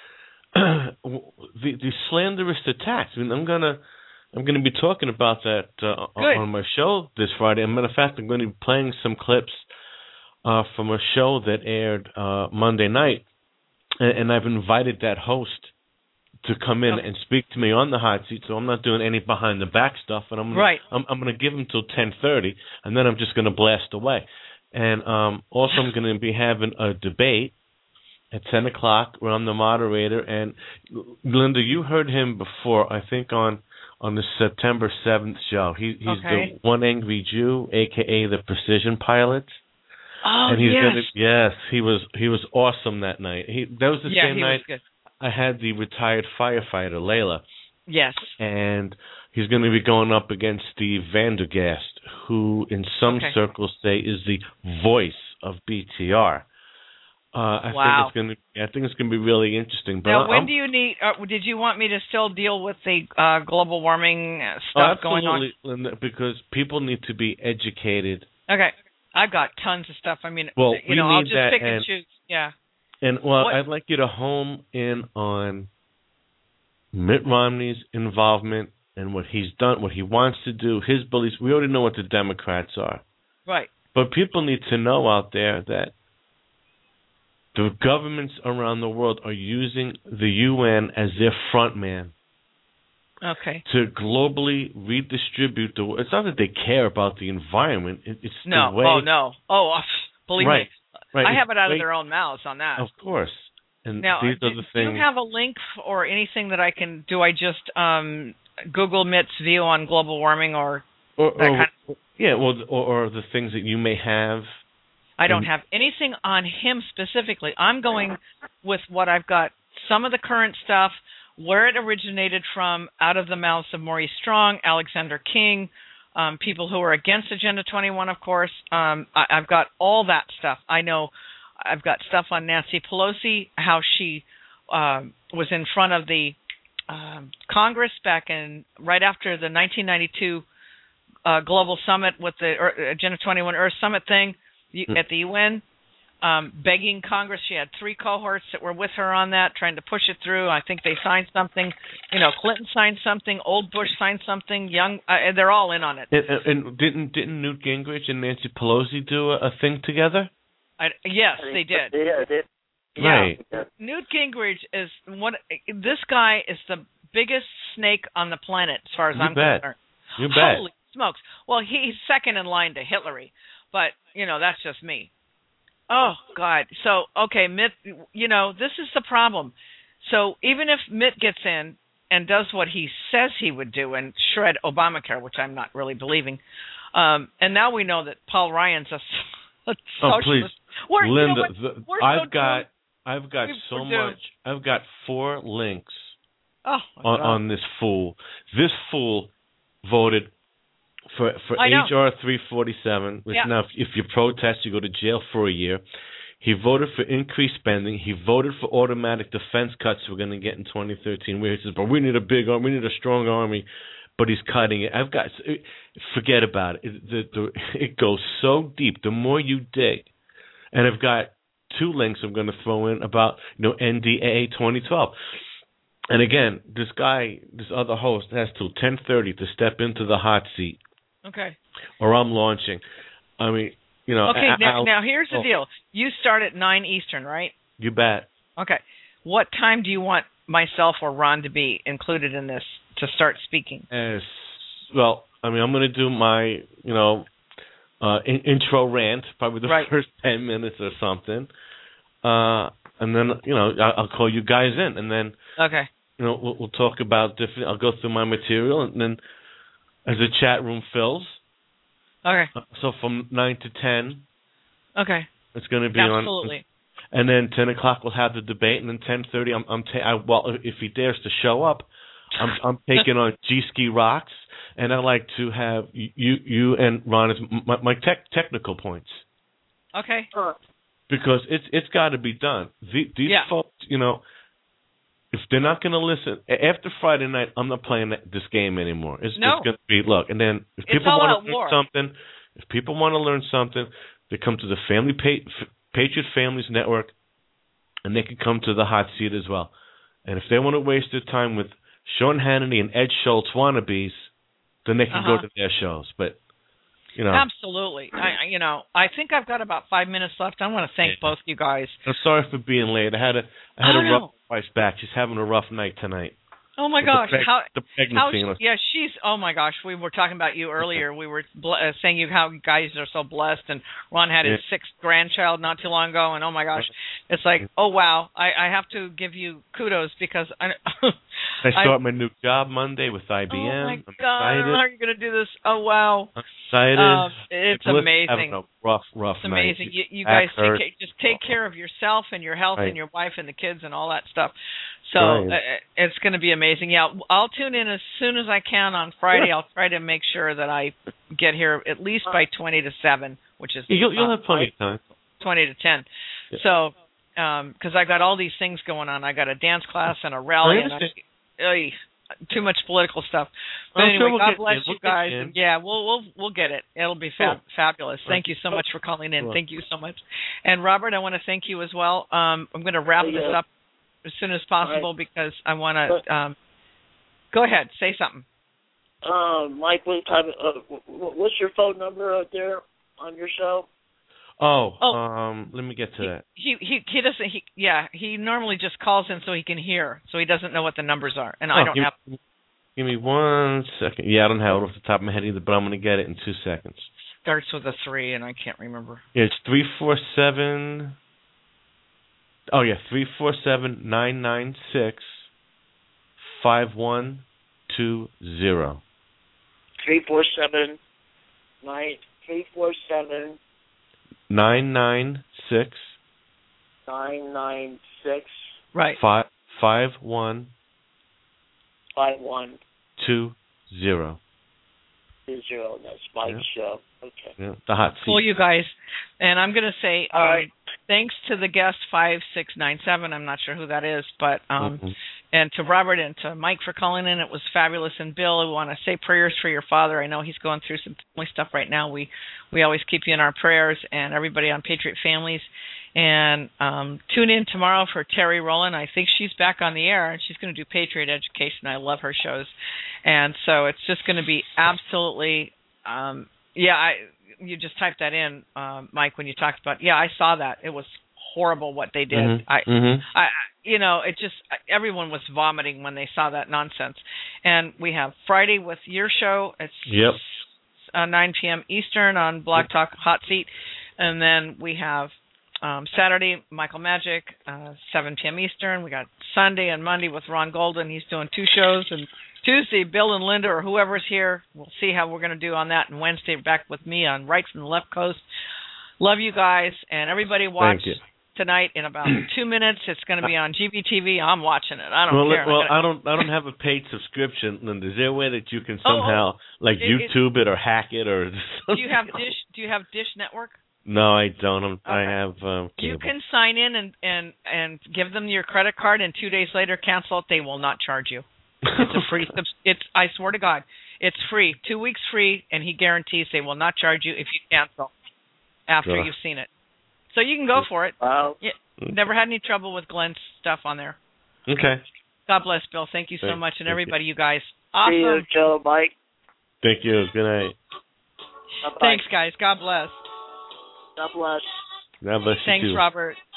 the the slanderous attacks. I mean, I'm gonna I'm gonna be talking about that uh, on my show this Friday. As a matter of fact, I'm going to be playing some clips uh, from a show that aired uh, Monday night, and, and I've invited that host to come in okay. and speak to me on the hot seat. So I'm not doing any behind the back stuff, and I'm gonna, right. I'm, I'm going to give him till ten thirty, and then I'm just going to blast away. And um, also, I'm going to be having a debate at ten o'clock where I'm the moderator. And, Linda, you heard him before, I think, on, on the September seventh show. He, he's okay. the One Angry Jew, a k a the Precision Pilot. Oh, and he's yes. Gonna, yes, he was he was awesome that night. He That was the yeah, same he night was good. I had the retired firefighter, Layla. Yes. And he's going to be going up against Steve Vandergast, who in some okay. circles say is the voice of B T R. Uh, I wow. think it's going to. I think it's going to be really interesting. But now, when I'm, do you need? Uh, did you want me to still deal with the uh, global warming oh, stuff going on? Linda, because people need to be educated. Okay, I've got tons of stuff. I mean, well, you know, we need I'll just that pick and, and choose. Yeah. And well, what? I'd like you to home in on Mitt Romney's involvement and what he's done, what he wants to do, his beliefs. We already know what the Democrats are. Right. But people need to know out there that the governments around the world are using the U N as their front man. Okay. To globally redistribute the. It's not that they care about the environment. It, it's no. the way. Oh no. Oh, believe right. me. Right. I have it out way, of their own mouths on that. Of course. And now, these do, are the things. do you have a link or anything that I can? Do I just um, Google Mitt's view on global warming or? Or, that or kind of, yeah, well, or, or the things that you may have. I don't have anything on him specifically. I'm going with what I've got. Some of the current stuff, where it originated from, out of the mouths of Maurice Strong, Alexander King, um, people who are against Agenda twenty-one, of course. Um, I, I've got all that stuff. I know I've got stuff on Nancy Pelosi, how she uh, was in front of the uh, Congress back in right after the nineteen ninety-two uh, Global Summit with the Earth, Agenda twenty-one Earth Summit thing at the U N, um, begging Congress. She had three cohorts that were with her on that, trying to push it through. I think they signed something. You know, Clinton signed something. Old Bush signed something. Young, uh, they're all in on it. And, and didn't didn't Newt Gingrich and Nancy Pelosi do a, a thing together? I, yes, they did. Yeah, they, yeah. Right. Newt Gingrich is what. This guy is the biggest snake on the planet, as far as you I'm bet. concerned. You bet. Holy smokes! Well, he's second in line to Hillary, but you know that's just me. Oh God! So okay, Mitt. You know this is the problem. So even if Mitt gets in and does what he says he would do and shred Obamacare, which I'm not really believing, um, and now we know that Paul Ryan's a, a oh socialist. please, We're, Linda. you know the, We're I've so got doomed. I've got We're so doomed. much. I've got four links oh, on, on this fool. This fool voted for for H R three forty-seven, which yeah. now if, if you protest, you go to jail for a year. He voted for increased spending. He voted for automatic defense cuts we're going to get in twenty thirteen, where he says, but we need a big army, we need a strong army, but he's cutting it. I've got, forget about it. It, the, the, it goes so deep. The more you dig, and I've got two links I'm going to throw in about, you know, N D A A twenty twelve. And again, this guy, this other host has till ten thirty to step into the hot seat. Okay. Or I'm launching. I mean, you know. Okay, I, now, now here's the oh, deal. You start at nine Eastern, right? You bet. Okay. What time do you want myself or Ron to be included in this to start speaking? As, well, I mean, I'm going to do my, you know, uh, in, intro rant, probably the right. first ten minutes or something. uh, and then you know I'll, I'll call you guys in, and then okay, you know we'll, we'll talk about different. I'll go through my material, and then as the chat room fills. Okay. Uh, so from nine to ten. Okay. It's going to be Absolutely. on. Absolutely. And then ten o'clock we'll have the debate, and then ten thirty I'm I'm ta- I, well if he dares to show up, I'm I'm taking on G Ski Rocks, and I'd like to have you you and Ron as my, my tech technical points. Okay. Because it's it's got to be done. The, these yeah. folks, you know, if they're not going to listen after Friday night, I'm not playing this game anymore. It's no. just going to be look, and then if it's people want to learn war. something, if people want to learn something, they come to the Family pa- Patriot Families Network, and they can come to the hot seat as well. And if they want to waste their time with Sean Hannity and Ed Schultz wannabes, then they can uh-huh. go to their shows. But you know, absolutely. I, you know, I think I've got about five minutes left. I want to thank yeah. both you guys. I'm sorry for being late. I had a I had oh, a no. rough wife's back. She's having a rough night tonight. Oh my With gosh! the preg- how? The pregnancy. How, yeah, she's. Oh my gosh! We were talking about you earlier. We were ble- uh, saying you how you guys are so blessed, and Ron had his yeah. sixth grandchild not too long ago, and oh my gosh, it's like, oh wow! I, I have to give you kudos because I. I start I, my new job Monday with I B M. Oh my I'm God! excited. How are you going to do this? Oh wow! I'm excited. Uh, it's like, amazing. Having a rough, rough it's amazing. night. You, you guys hurt. take, just take care of yourself and your health right. and your wife and the kids and all that stuff. So right. uh, it's going to be amazing. Yeah, I'll tune in as soon as I can on Friday. Yeah. I'll try to make sure that I get here at least by twenty to seven, which is you'll, you'll uh, have plenty of time. Twenty to ten. Yeah. So because um, I've got all these things going on. I got a dance class and a rally. I and I, uh, too much political stuff. But I'm anyway, sure we'll God bless in. you we'll guys. And yeah, we'll we'll we'll get it. It'll be fab- cool. fabulous. Thank you so much for calling in. Cool. Thank you so much. And Robert, I want to thank you as well. Um, I'm going to wrap yeah. this up as soon as possible right. because I want to. Um, go ahead, say something. Um, Mike, what time? Uh, what's your phone number out there on your show? Oh, oh, um, let me get to he, that. He he he doesn't. He yeah. He normally just calls in so he can hear, so he doesn't know what the numbers are, and oh, I don't give, have. Give me one second. Yeah, I don't have it off the top of my head either, but I'm going to get it in two seconds. Starts with a three, and I can't remember. Yeah, it's three four seven. Oh yeah, three four seven nine nine six five one two zero. Three four seven nine three four seven. Nine nine six. Nine nine six. Right. Five five one. Five one. Two zero. Two zero. That's Mike's yeah. show. Okay. Yeah, the hot seat. Cool, you guys. And I'm going to say all um, right. Thanks to the guest five six nine seven. I'm not sure who that is, but um, mm-hmm. and to Robert and to Mike for calling in. It was fabulous. And Bill, we want to say prayers for your father. I know he's going through some family stuff right now. We we always keep you in our prayers, and everybody on Patriot Families. And um, tune in tomorrow for Terry Rowland. I think she's back on the air, and she's going to do Patriot Education. I love her shows, and so it's just going to be absolutely. Um, yeah, I. You just typed that in, um, Mike, when you talked about. Yeah, I saw that. It was horrible what they did. Mm-hmm. I, mm-hmm. I, you know, it just everyone was vomiting when they saw that nonsense. And we have Friday with your show. It's yep. uh, nine p.m. Eastern on Blog Talk Hot Seat, and then we have um, Saturday Michael Magic, uh, seven p.m. Eastern. We got Sunday and Monday with Ron Golden. He's doing two shows, and Tuesday, Bill and Linda or whoever's here. We'll see how we're going to do on that. And Wednesday, back with me on Right from the Left Coast. Love you guys. And everybody watch tonight in about two minutes. It's going to be on G B T V. I'm watching it. I don't well, care. Well, gonna... I don't I don't have a paid subscription, Linda. Is there a way that you can somehow, oh, oh. like, it, YouTube it, it or hack it? or? Do you have Dish Do you have Dish Network? No, I don't. I'm, okay. I have um, cable. You can sign in and, and, and give them your credit card, and two days later cancel it. They will not charge you. It's a free. It's. I swear to God, it's free. Two weeks free, and he guarantees they will not charge you if you cancel after Ugh. you've seen it. So you can go for it. Wow. Yeah, never had any trouble with Glenn's stuff on there. Okay. God bless, Bill. Thank you so Thank, much, and thank everybody, you. you guys. Awesome. See you, Joe, Mike. Thank you. Good night. Bye-bye. Thanks, guys. God bless. God bless. God bless you Thanks, too. Robert.